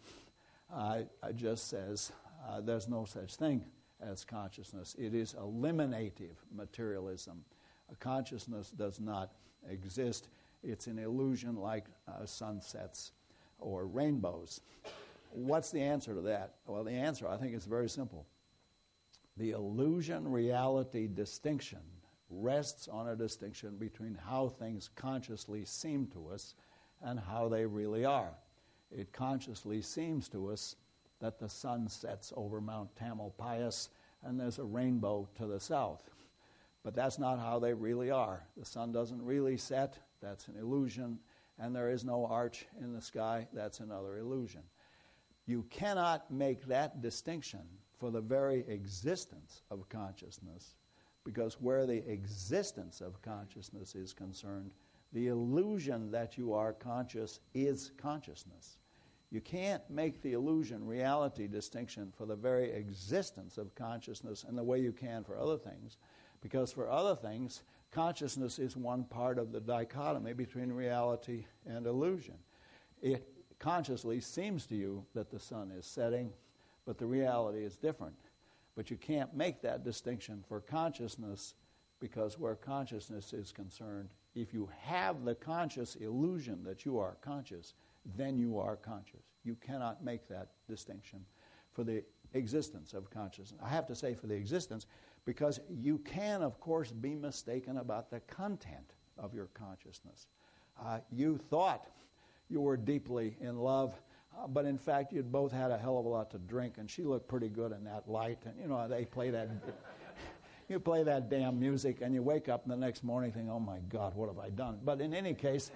[SPEAKER 1] just says there's no such thing as consciousness. It is eliminative materialism. Consciousness does not exist. It's an illusion like sunsets or rainbows. What's the answer to that? Well, the answer, I think, is very simple. The illusion-reality distinction rests on a distinction between how things consciously seem to us and how they really are. It consciously seems to us that the sun sets over Mount Tamalpais and there's a rainbow to the south. But that's not how they really are. The sun doesn't really set. That's an illusion. And there is no arch in the sky. That's another illusion. You cannot make that distinction for the very existence of consciousness, because where the existence of consciousness is concerned, the illusion that you are conscious is consciousness. You can't make the illusion reality distinction for the very existence of consciousness in the way you can for other things, because for other things, consciousness is one part of the dichotomy between reality and illusion. It consciously seems to you that the sun is setting, but the reality is different. But you can't make that distinction for consciousness, because where consciousness is concerned, if you have the conscious illusion that you are conscious, then you are conscious. You cannot make that distinction for the existence of consciousness. I have to say for the existence, because you can, of course, be mistaken about the content of your consciousness. You thought you were deeply in love, but in fact you'd both had a hell of a lot to drink, and she looked pretty good in that light, and they play that You play that damn music and you wake up the next morning thinking, oh my God, what have I done? But in any case,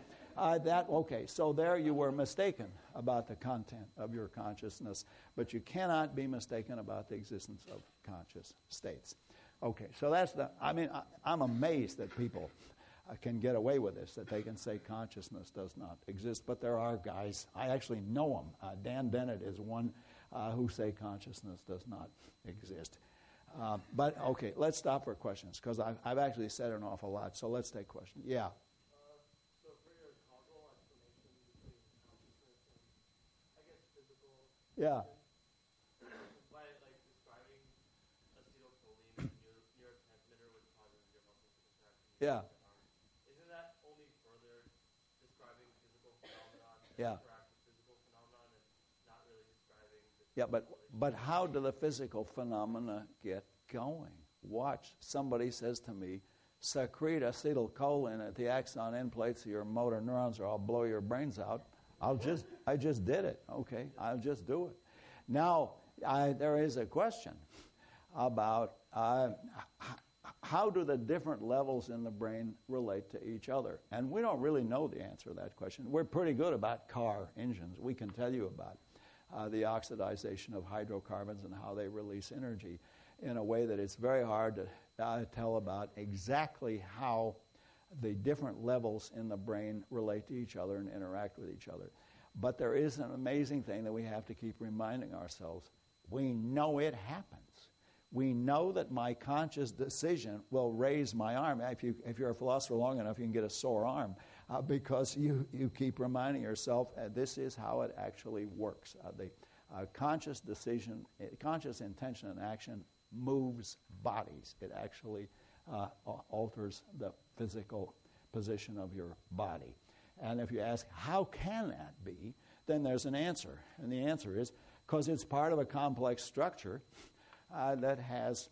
[SPEAKER 1] so there you were mistaken about the content of your consciousness, but you cannot be mistaken about the existence of conscious states. Okay, so I'm amazed that people can get away with this, that they can say consciousness does not exist, but there are guys, I actually know them. Dan Dennett is one who say consciousness does not exist. But okay, let's stop for questions, because I've actually said an awful lot, so let's take questions. Yeah.
[SPEAKER 2] So for your causal explanation between consciousness and, I guess, physical...
[SPEAKER 1] Yeah.
[SPEAKER 2] By, describing acetylcholine, neurotransmitter, which causes your muscles to contract.
[SPEAKER 1] Yeah.
[SPEAKER 2] Isn't that only further describing physical phenomenon and
[SPEAKER 1] Yeah.
[SPEAKER 2] interact with physical phenomenon and not really describing the
[SPEAKER 1] Yeah, but how do the physical phenomena get going? Watch. Somebody says to me, secrete acetylcholine at the axon end plates of your motor neurons or I'll blow your brains out. I just did it. Okay, I'll just do it. Now, there is a question about how do the different levels in the brain relate to each other? And we don't really know the answer to that question. We're pretty good about car engines. We can tell you about the oxidization of hydrocarbons and how they release energy in a way that it's very hard to tell about exactly how the different levels in the brain relate to each other and interact with each other. But there is an amazing thing that we have to keep reminding ourselves. We know it happens. We know that my conscious decision will raise my arm. If you're a philosopher long enough, you can get a sore arm because you keep reminding yourself this is how it actually works. The conscious decision, conscious intention and action moves bodies. It actually alters the physical position of your body. And if you ask, how can that be, then there's an answer. And the answer is because it's part of a complex structure that has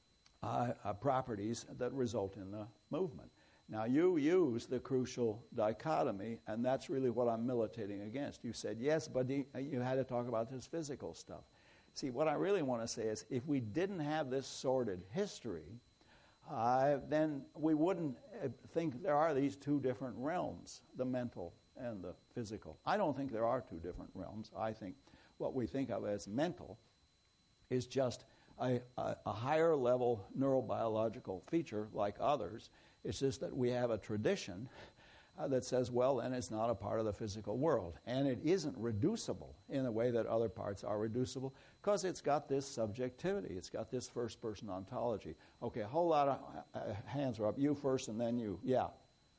[SPEAKER 1] properties that result in the movement. Now, you use the crucial dichotomy, and that's really what I'm militating against. You said, yes, but you had to talk about this physical stuff. See, what I really want to say is if we didn't have this sordid history, then we wouldn't think there are these two different realms, the mental and the physical. I don't think there are two different realms. I think what we think of as mental is just a higher level neurobiological feature like others. It's just that we have a tradition that says, well, then it's not a part of the physical world. And it isn't reducible in the way that other parts are reducible because it's got this subjectivity. It's got this first-person ontology. Okay, a whole lot of hands are up. You first and then you. Yeah.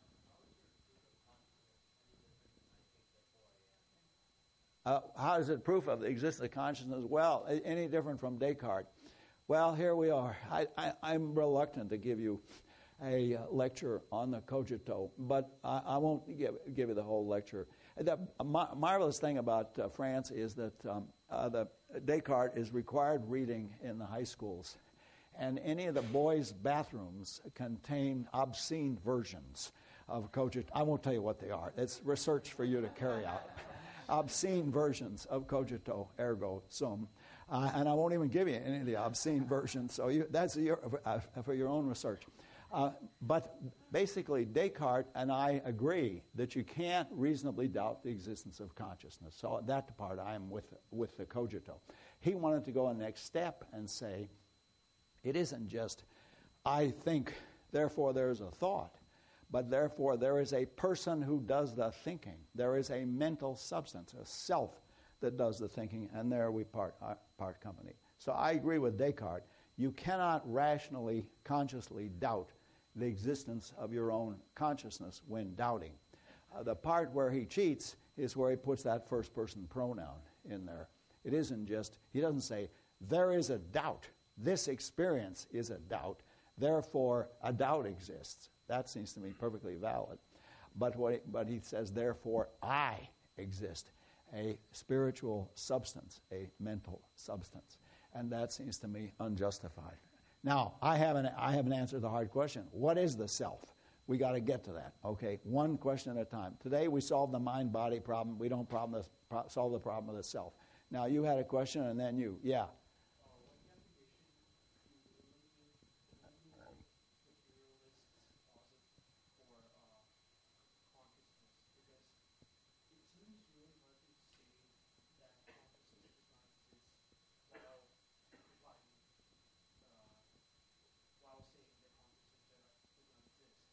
[SPEAKER 1] How is it proof of the existence of consciousness? Well, any different from Descartes? Well, here we are. I'm reluctant to give you a lecture on the cogito, but I won't give you the whole lecture. The marvelous thing about France is that the Descartes is required reading in the high schools, and any of the boys' bathrooms contain obscene versions of cogito. I won't tell you what they are. It's research for you to carry out. Obscene versions of cogito ergo sum. And I won't even give you any of the obscene versions, so that's for your own research. But basically, Descartes and I agree that you can't reasonably doubt the existence of consciousness. So that part I am with the cogito. He wanted to go a next step and say, it isn't just, I think, therefore there's a thought, but therefore there is a person who does the thinking. There is a mental substance, a self that does the thinking, and there we part company. So I agree with Descartes. You cannot rationally, consciously doubt the existence of your own consciousness when doubting. The part where he cheats is where he puts that first-person pronoun in there. It isn't just, he doesn't say, there is a doubt. This experience is a doubt. Therefore, a doubt exists. That seems to me perfectly valid. But he says, therefore, I exist. A spiritual substance, a mental substance. And that seems to me unjustified. Now, I haven't answered the hard question. What is the self? We got to get to that, okay? One question at a time. Today we solve the mind-body problem. We don't solve the problem of the self. Now, you had a question and then you. Yeah.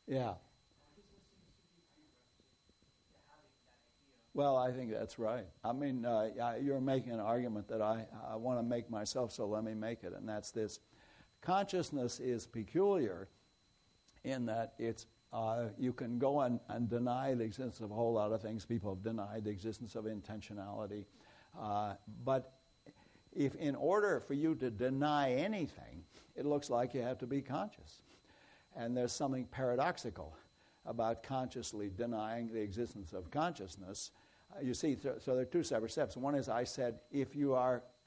[SPEAKER 1] Yeah. Well, I think that's right. I mean, you're making an argument that I want to make myself, so let me make it, and that's this. Consciousness is peculiar in that it's you can go and deny the existence of a whole lot of things. People have denied the existence of intentionality. But if in order for you to deny anything, it looks like you have to be conscious. And there's something paradoxical about consciously denying the existence of consciousness. You see, so there are two separate steps. One is I said, if you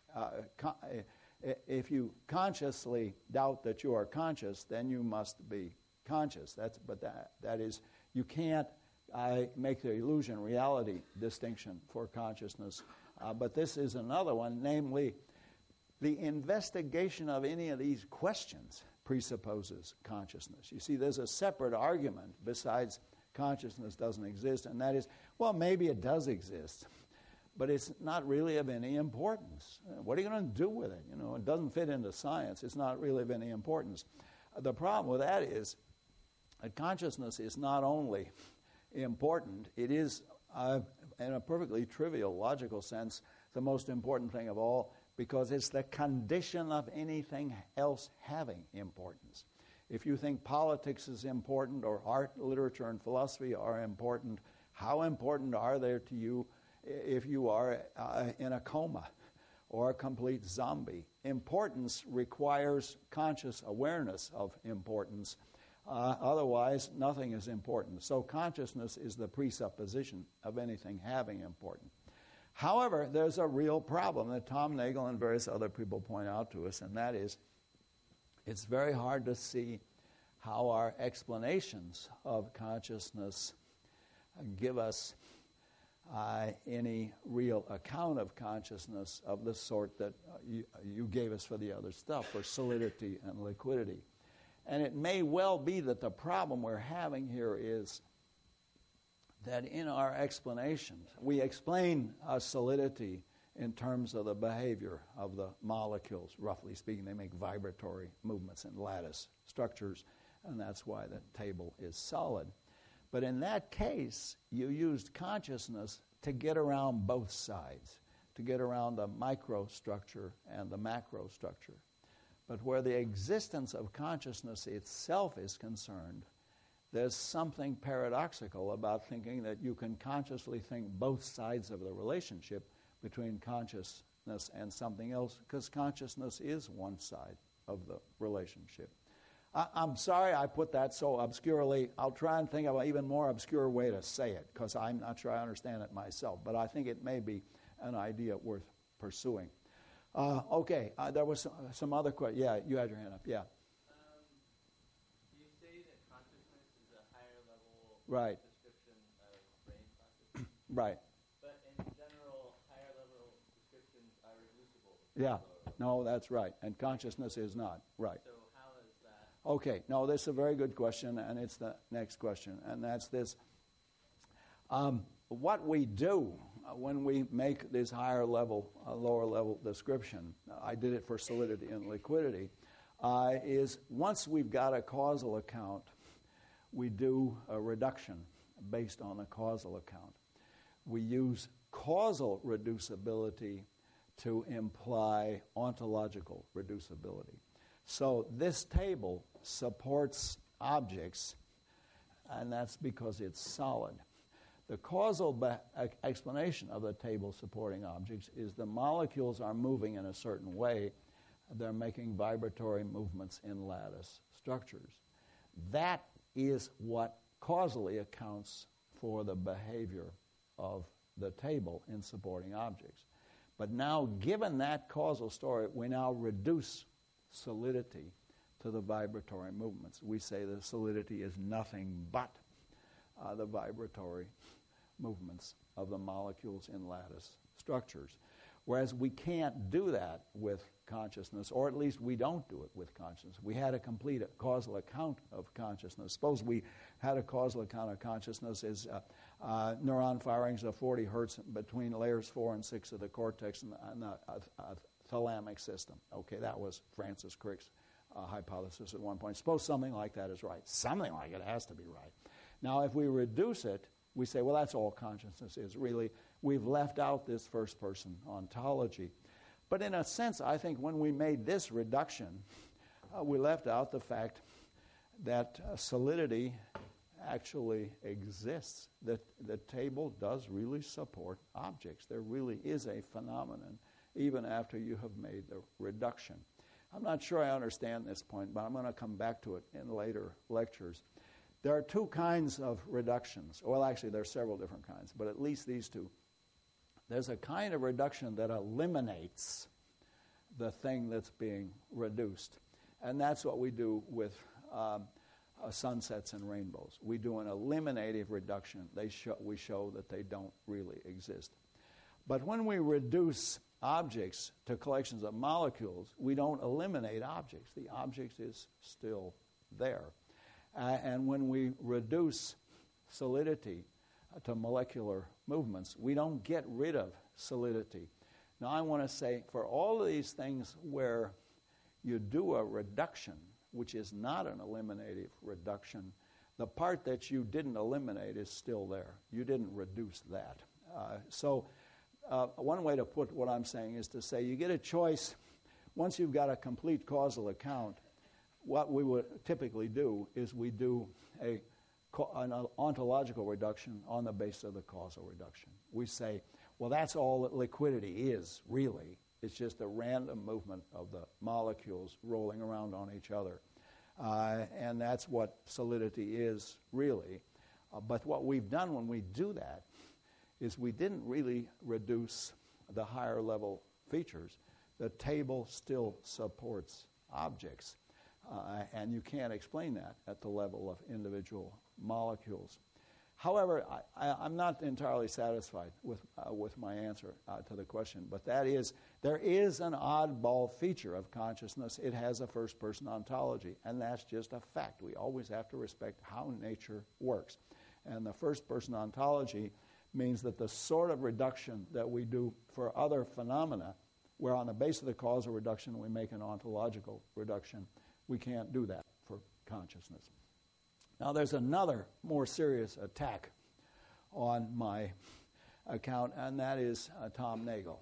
[SPEAKER 1] consciously doubt that you are conscious, then you must be conscious. That is, you can't make the illusion reality distinction for consciousness. But this is another one, namely, the investigation of any of these questions presupposes consciousness. You see, there's a separate argument besides consciousness doesn't exist, and that is, well, maybe it does exist, but it's not really of any importance. What are you going to do with it? You know, it doesn't fit into science. It's not really of any importance. The problem with that is that consciousness is not only important, it is, in a perfectly trivial, logical sense, the most important thing of all, because it's the condition of anything else having importance. If you think politics is important, or art, literature, and philosophy are important, how important are they to you if you are in a coma or a complete zombie? Importance requires conscious awareness of importance. Otherwise, nothing is important. So consciousness is the presupposition of anything having importance. However, there's a real problem that Tom Nagel and various other people point out to us, and that is, it's very hard to see how our explanations of consciousness give us any real account of consciousness of the sort that you gave us for the other stuff, for solidity and liquidity. And it may well be that the problem we're having here is that in our explanations, we explain solidity in terms of the behavior of the molecules. Roughly speaking, they make vibratory movements in lattice structures, and that's why the table is solid. But in that case, you used consciousness to get around both sides, to get around the microstructure and the macrostructure. But where the existence of consciousness itself is concerned, there's something paradoxical about thinking that you can consciously think both sides of the relationship between consciousness and something else, because consciousness is one side of the relationship. I'm sorry I put that so obscurely. I'll try and think of an even more obscure way to say it, because I'm not sure I understand it myself, but I think it may be an idea worth pursuing. Okay, there was some other question. Yeah, you had your hand up. Yeah.
[SPEAKER 2] You say that consciousness is a higher level
[SPEAKER 1] Right.
[SPEAKER 2] description of brain processes.
[SPEAKER 1] Right.
[SPEAKER 2] But in general, higher level descriptions are reducible.
[SPEAKER 1] Yeah. No, that's right. And consciousness is not. Right.
[SPEAKER 2] So how is that?
[SPEAKER 1] Okay. No, this is a very good question, and it's the next question, and that's this. What we do when we make this higher level, lower level description, I did it for solidity and liquidity, is once we've got a causal account, we do a reduction based on a causal account. We use causal reducibility to imply ontological reducibility. So this table supports objects, and that's because it's solid. The causal explanation of the table supporting objects is the molecules are moving in a certain way. They're making vibratory movements in lattice structures. That is what causally accounts for the behavior of the table in supporting objects. But now, given that causal story, we now reduce solidity to the vibratory movements. We say the solidity is nothing but the vibratory movements of the molecules in lattice structures. Whereas we can't do that with consciousness, or at least we don't do it with consciousness. We had a complete causal account of consciousness. Suppose we had a causal account of consciousness as neuron firings of 40 hertz between layers 4 and 6 of the cortex and the thalamic system. Okay, that was Francis Crick's hypothesis at one point. Suppose something like that is right. Something like it has to be right. Now, if we reduce it, we say, well, that's all consciousness is. Really, we've left out this first-person ontology. But in a sense, I think when we made this reduction, we left out the fact that solidity actually exists. That the table does really support objects. There really is a phenomenon, even after you have made the reduction. I'm not sure I understand this point, but I'm going to come back to it in later lectures. There are two kinds of reductions. Well, actually, there are several different kinds, but at least these two. There's a kind of reduction that eliminates the thing that's being reduced. And that's what we do with sunsets and rainbows. We do an eliminative reduction. We show that they don't really exist. But when we reduce objects to collections of molecules, we don't eliminate objects. The object is still there. And when we reduce solidity to molecular movements, we don't get rid of solidity. Now, I want to say, for all of these things where you do a reduction, which is not an eliminative reduction, the part that you didn't eliminate is still there. You didn't reduce that. So one way to put what I'm saying is to say you get a choice. Once you've got a complete causal account, what we would typically do is we do an ontological reduction on the basis of the causal reduction. We say, well, that's all that liquidity is, really. It's just a random movement of the molecules rolling around on each other. And that's what solidity is, really. But what we've done when we do that is we didn't really reduce the higher level features. The table still supports objects. And you can't explain that at the level of individual molecules. However, I'm not entirely satisfied with my answer to the question, but that is, there is an oddball feature of consciousness. It has a first-person ontology, and that's just a fact. We always have to respect how nature works. And the first-person ontology means that the sort of reduction that we do for other phenomena, where on the basis of the causal reduction we make an ontological reduction, we can't do that for consciousness. Now, there's another more serious attack on my account, and that is Tom Nagel.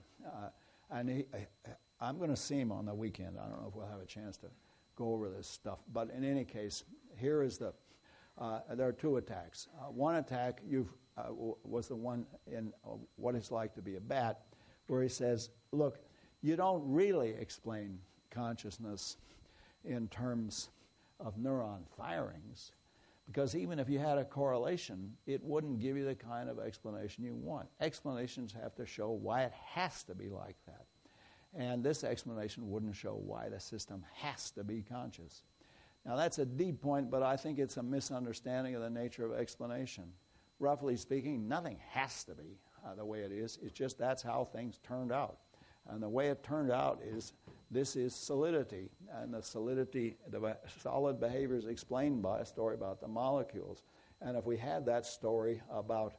[SPEAKER 1] I'm going to see him on the weekend. I don't know if we'll have a chance to go over this stuff. But in any case, here is there are two attacks. One attack was the one in What It's Like to Be a Bat, where he says, look, you don't really explain consciousness in terms of neuron firings, because even if you had a correlation, it wouldn't give you the kind of explanation you want. Explanations have to show why it has to be like that. And this explanation wouldn't show why the system has to be conscious. Now, that's a deep point, but I think it's a misunderstanding of the nature of explanation. Roughly speaking, nothing has to be the way it is. It's just that's how things turned out. And the way it turned out is this is solidity. And the solidity, the solid behavior is explained by a story about the molecules. And if we had that story about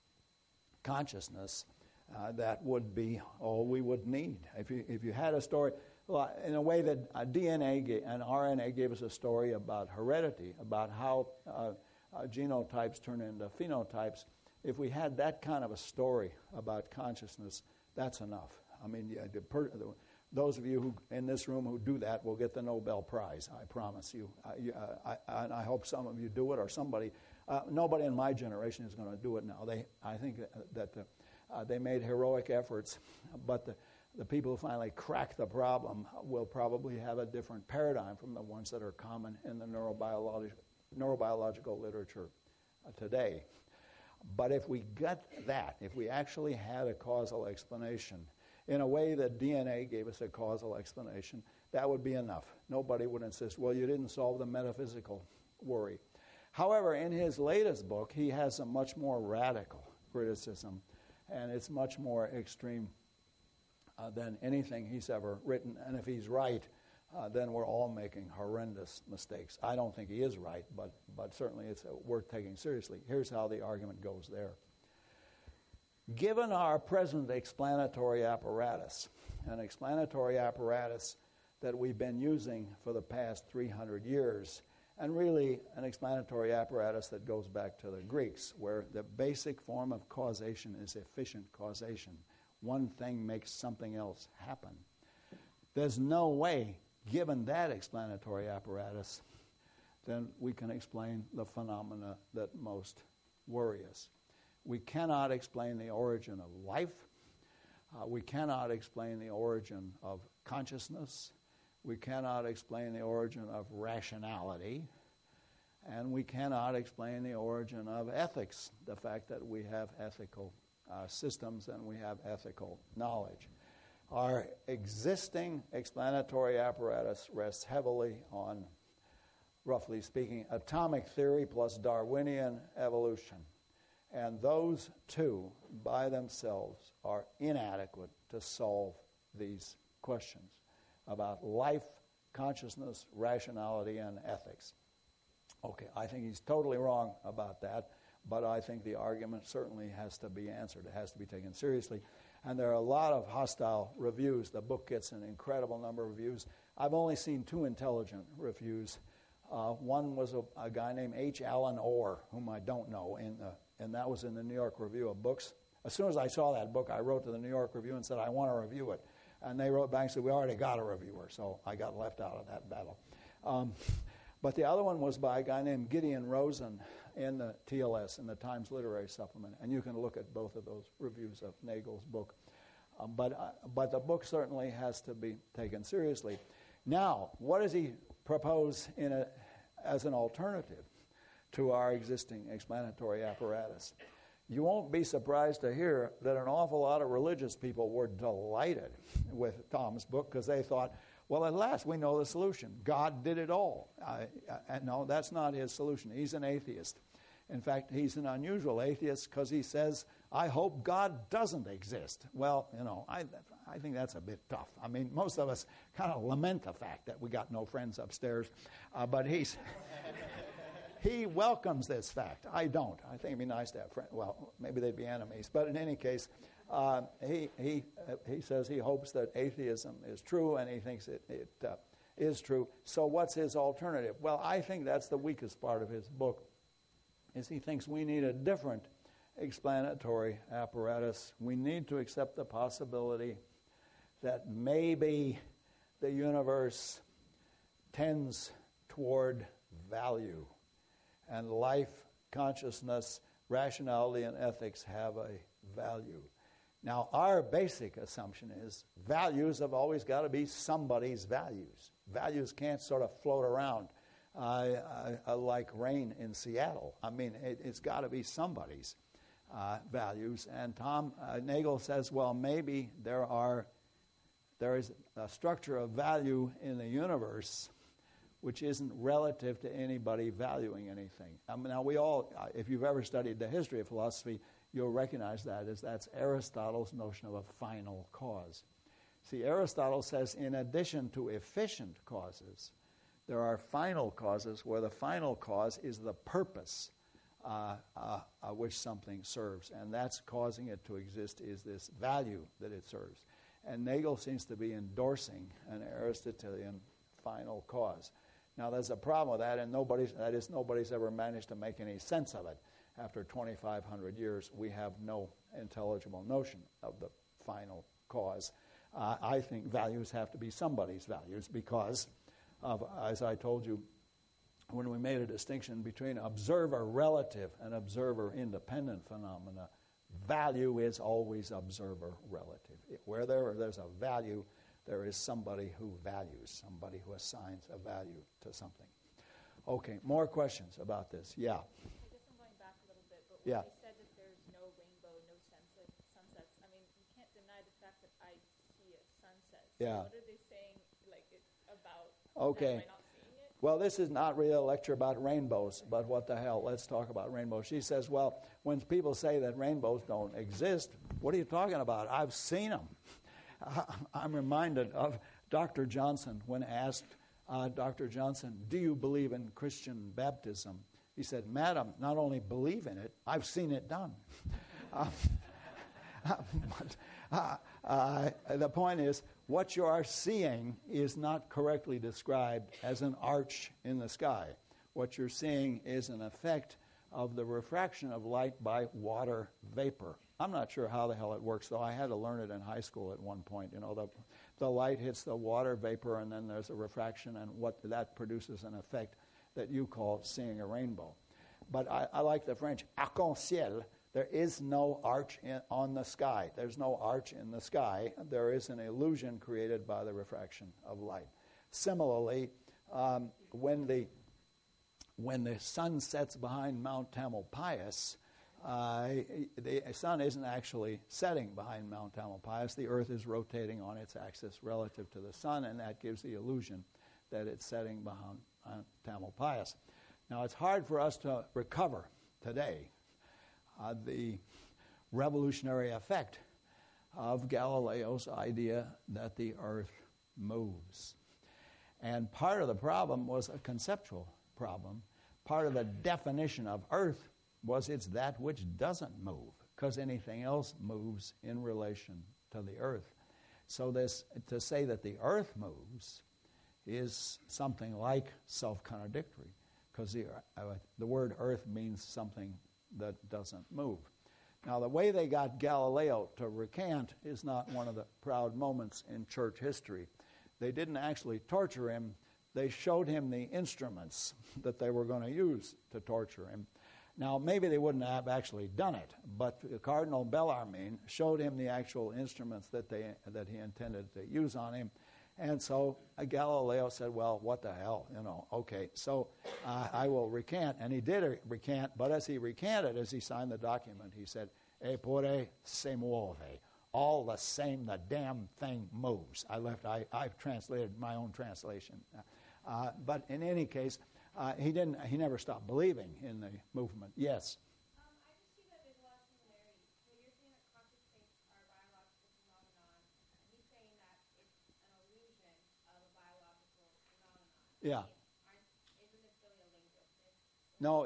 [SPEAKER 1] consciousness, that would be all we would need. If you had a story, in a way that DNA and RNA gave us a story about heredity, about how genotypes turn into phenotypes, if we had that kind of a story about consciousness, that's enough. I mean, those of you who in this room who do that will get the Nobel Prize, I promise you. And I hope some of you do it, or somebody. Nobody in my generation is going to do it now. I think that they made heroic efforts, but the people who finally crack the problem will probably have a different paradigm from the ones that are common in the neurobiological literature today. But if we got that, if we actually had a causal explanation, in a way that DNA gave us a causal explanation, that would be enough. Nobody would insist, well, you didn't solve the metaphysical worry. However, in his latest book, he has a much more radical criticism, and it's much more extreme than anything he's ever written. And if he's right, then we're all making horrendous mistakes. I don't think he is right, but certainly it's worth taking seriously. Here's how the argument goes there. Given our present explanatory apparatus, an explanatory apparatus that we've been using for the past 300 years, and really an explanatory apparatus that goes back to the Greeks, where the basic form of causation is efficient causation. One thing makes something else happen. There's no way, given that explanatory apparatus, then we can explain the phenomena that most worry us. We cannot explain the origin of life. We cannot explain the origin of consciousness. We cannot explain the origin of rationality. And we cannot explain the origin of ethics, the fact that we have ethical systems and we have ethical knowledge. Our existing explanatory apparatus rests heavily on, roughly speaking, atomic theory plus Darwinian evolution. And those two, by themselves, are inadequate to solve these questions about life, consciousness, rationality, and ethics. Okay, I think he's totally wrong about that, but I think the argument certainly has to be answered. It has to be taken seriously. And there are a lot of hostile reviews. The book gets an incredible number of reviews. I've only seen 2 intelligent reviews. One was a guy named H. Alan Orr, whom I don't know, and that was in the New York Review of Books. As soon as I saw that book, I wrote to the New York Review and said, I want to review it. And they wrote back and said, we already got a reviewer, so I got left out of that battle. But the other one was by a guy named Gideon Rosen in the TLS, in the Times Literary Supplement. And you can look at both of those reviews of Nagel's book. But the book certainly has to be taken seriously. Now, what does he propose as an alternative to our existing explanatory apparatus? You won't be surprised to hear that an awful lot of religious people were delighted with Tom's book because they thought, well, at last we know the solution. God did it all. No, that's not his solution. He's an atheist. In fact, he's an unusual atheist because he says, I hope God doesn't exist. Well, I think that's a bit tough. I mean, most of us kind of lament the fact that we got no friends upstairs. But he welcomes this fact. I don't. I think it'd be nice to have friends. Well, maybe they'd be enemies. But in any case, he says he hopes that atheism is true, and he thinks it is true. So what's his alternative? Well, I think that's the weakest part of his book, is he thinks we need a different explanatory apparatus. We need to accept the possibility that maybe the universe tends toward value, and life, consciousness, rationality, and ethics have a value. Now, our basic assumption is values have always got to be somebody's values. Values can't sort of float around like rain in Seattle. I mean, it's got to be somebody's values. And Tom Nagel says, well, maybe there is a structure of value in the universe which isn't relative to anybody valuing anything. Now, we all, if you've ever studied the history of philosophy, you'll recognize that's Aristotle's notion of a final cause. See, Aristotle says in addition to efficient causes, there are final causes where the final cause is the purpose which something serves, and that's causing it to exist is this value that it serves. And Nagel seems to be endorsing an Aristotelian final cause. Now, there's a problem with that, and nobody's ever managed to make any sense of it. After 2,500 years, we have no intelligible notion of the final cause. I think values have to be somebody's values because of, as I told you, when we made a distinction between observer-relative and observer-independent phenomena, value is always observer-relative. Where there's a value, there is somebody who values, somebody who assigns a value to something. Okay, more questions about this? Yeah.
[SPEAKER 3] I guess I'm going back a little bit, but when they said that there's no rainbow, no sunsets, I mean, you can't deny the fact that I see a sunset. So what are they saying about
[SPEAKER 1] okay.
[SPEAKER 3] am I not seeing it?
[SPEAKER 1] Well, this is not really a lecture about rainbows, but what the hell, let's talk about rainbows. She says, well, when people say that rainbows don't exist, what are you talking about? I've seen them. I'm reminded of Dr. Johnson when asked, Dr. Johnson, do you believe in Christian baptism? He said, Madam, not only believe in it, I've seen it done. The point is, what you are seeing is not correctly described as an arch in the sky. What you're seeing is an effect of the refraction of light by water vapor. I'm not sure how the hell it works, though. I had to learn it in high school at one point. You know, the light hits the water vapor, and then there's a refraction, and what that produces an effect that you call seeing a rainbow. But I like the French arc-en-ciel. There is no arch on the sky. There's no arch in the sky. There is an illusion created by the refraction of light. Similarly, when the sun sets behind Mount Tamalpais, the sun isn't actually setting behind Mount Tamalpais. The Earth is rotating on its axis relative to the sun, and that gives the illusion that it's setting behind Tamalpais. Now, it's hard for us to recover today the revolutionary effect of Galileo's idea that the Earth moves. And part of the problem was a conceptual problem. Part of the definition of Earth was it's that which doesn't move, because anything else moves in relation to the Earth. So to say that the Earth moves is something like self-contradictory, because the word Earth means something that doesn't move. Now, the way they got Galileo to recant is not one of the proud moments in church history. They didn't actually torture him. They showed him the instruments that they were going to use to torture him. Now, maybe they wouldn't have actually done it, but Cardinal Bellarmine showed him the actual instruments that he intended to use on him. And so Galileo said, well, what the hell, okay, so I will recant. And he did recant, but as he recanted, as he signed the document, he said, eppure se muove. All the same, the damn thing moves. I've translated my own translation. But in any case, he never stopped believing in the movement. Yes?
[SPEAKER 4] I just see that there's a lot of similarities. So you're saying that conscious states are a biological phenomenon, and he's saying that it's an illusion of a biological phenomenon.
[SPEAKER 1] Yeah.
[SPEAKER 4] Isn't it still a linguistic?
[SPEAKER 1] No,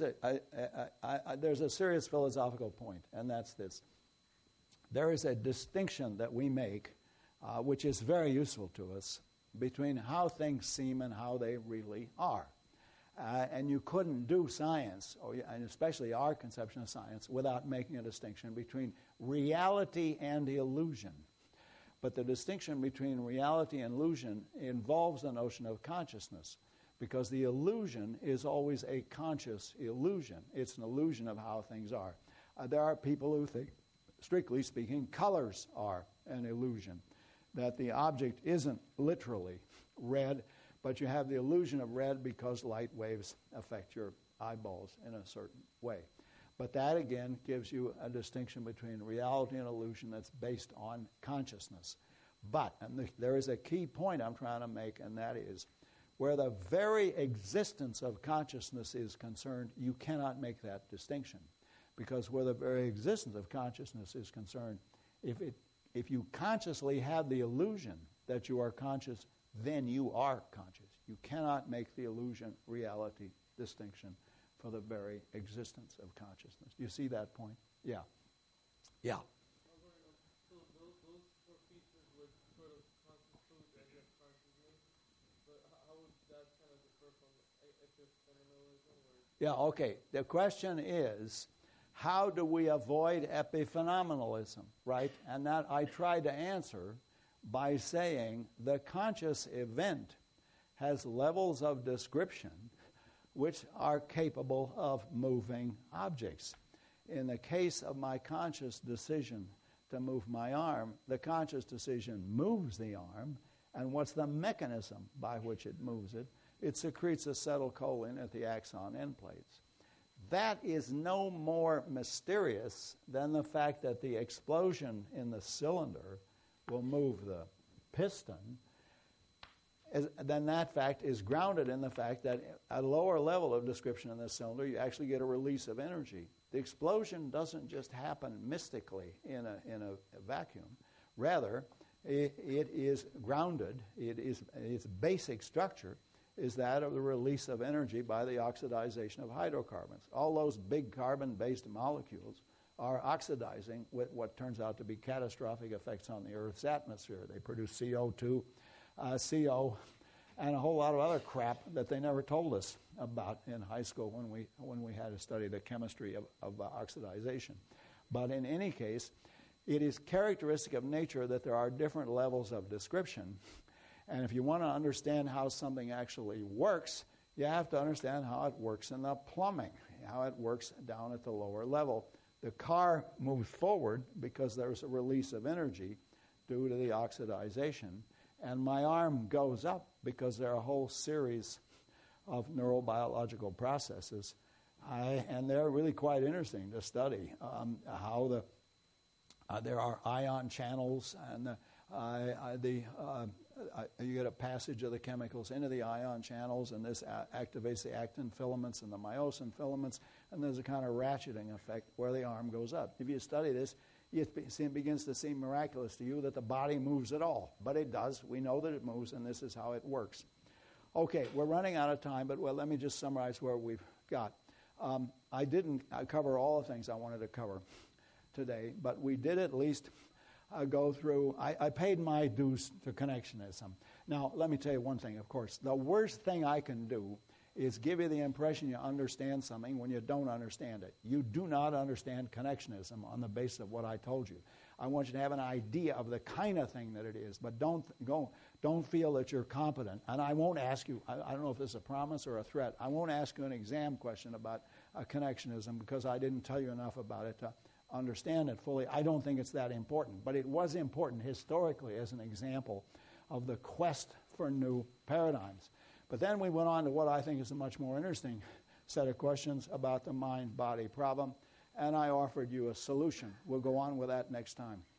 [SPEAKER 1] there's a serious philosophical point, and that's this. There is a distinction that we make, which is very useful to us, between how things seem and how they really are. And you couldn't do science, and especially our conception of science, without making a distinction between reality and illusion. But the distinction between reality and illusion involves the notion of consciousness, because the illusion is always a conscious illusion. It's an illusion of how things are. There are people who think, strictly speaking, colors are an illusion, that the object isn't literally red, but you have the illusion of red because light waves affect your eyeballs in a certain way. But that, again, gives you a distinction between reality and illusion that's based on consciousness. But, and there is a key point I'm trying to make, and that is, where the very existence of consciousness is concerned, you cannot make that distinction. Because where the very existence of consciousness is concerned, if you consciously have the illusion that you are conscious, then you are conscious. You cannot make the illusion-reality distinction for the very existence of consciousness. Do you see that point? Yeah. Yeah.
[SPEAKER 2] So those four features would sort of constitute, I guess, consciousness. But how would that kind of differ from epiphenomenalism?
[SPEAKER 1] Yeah, okay. The question is, how do we avoid epiphenomenalism, right? And that I tried to answer by saying the conscious event has levels of description which are capable of moving objects. In the case of my conscious decision to move my arm, the conscious decision moves the arm, and what's the mechanism by which it moves it? It secretes acetylcholine at the axon end plates. That is no more mysterious than the fact that the explosion in the cylinder will move the piston. Then that fact is grounded in the fact that at a lower level of description in the cylinder, you actually get a release of energy. The explosion doesn't just happen mystically in a vacuum. Rather, it is grounded. Its basic structure is that of the release of energy by the oxidization of hydrocarbons. All those big carbon-based molecules are oxidizing with what turns out to be catastrophic effects on the Earth's atmosphere. They produce CO2, CO, and a whole lot of other crap that they never told us about in high school when we had to study the chemistry of oxidization. But in any case, it is characteristic of nature that there are different levels of description. And if you want to understand how something actually works, you have to understand how it works in the plumbing, how it works down at the lower level. The car moves forward because there's a release of energy due to the oxidization. And my arm goes up because there are a whole series of neurobiological processes. And they're really quite interesting to study how there are ion channels, and you get a passage of the chemicals into the ion channels, and this activates the actin filaments and the myosin filaments, and there's a kind of ratcheting effect where the arm goes up. If you study this, it begins to seem miraculous to you that the body moves at all. But it does. We know that it moves, and this is how it works. Okay, we're running out of time, but let me just summarize where we've got. I didn't cover all the things I wanted to cover today, but we did at least go through. I paid my dues to connectionism. Now, let me tell you one thing, of course. The worst thing I can do is give you the impression you understand something when you don't understand it. You do not understand connectionism on the basis of what I told you. I want you to have an idea of the kind of thing that it is, but don't feel that you're competent. And I won't ask you, I don't know if this is a promise or a threat, I won't ask you an exam question about connectionism because I didn't tell you enough about it to understand it fully. I don't think it's that important, but it was important historically as an example of the quest for new paradigms. But then we went on to what I think is a much more interesting set of questions about the mind-body problem, and I offered you a solution. We'll go on with that next time.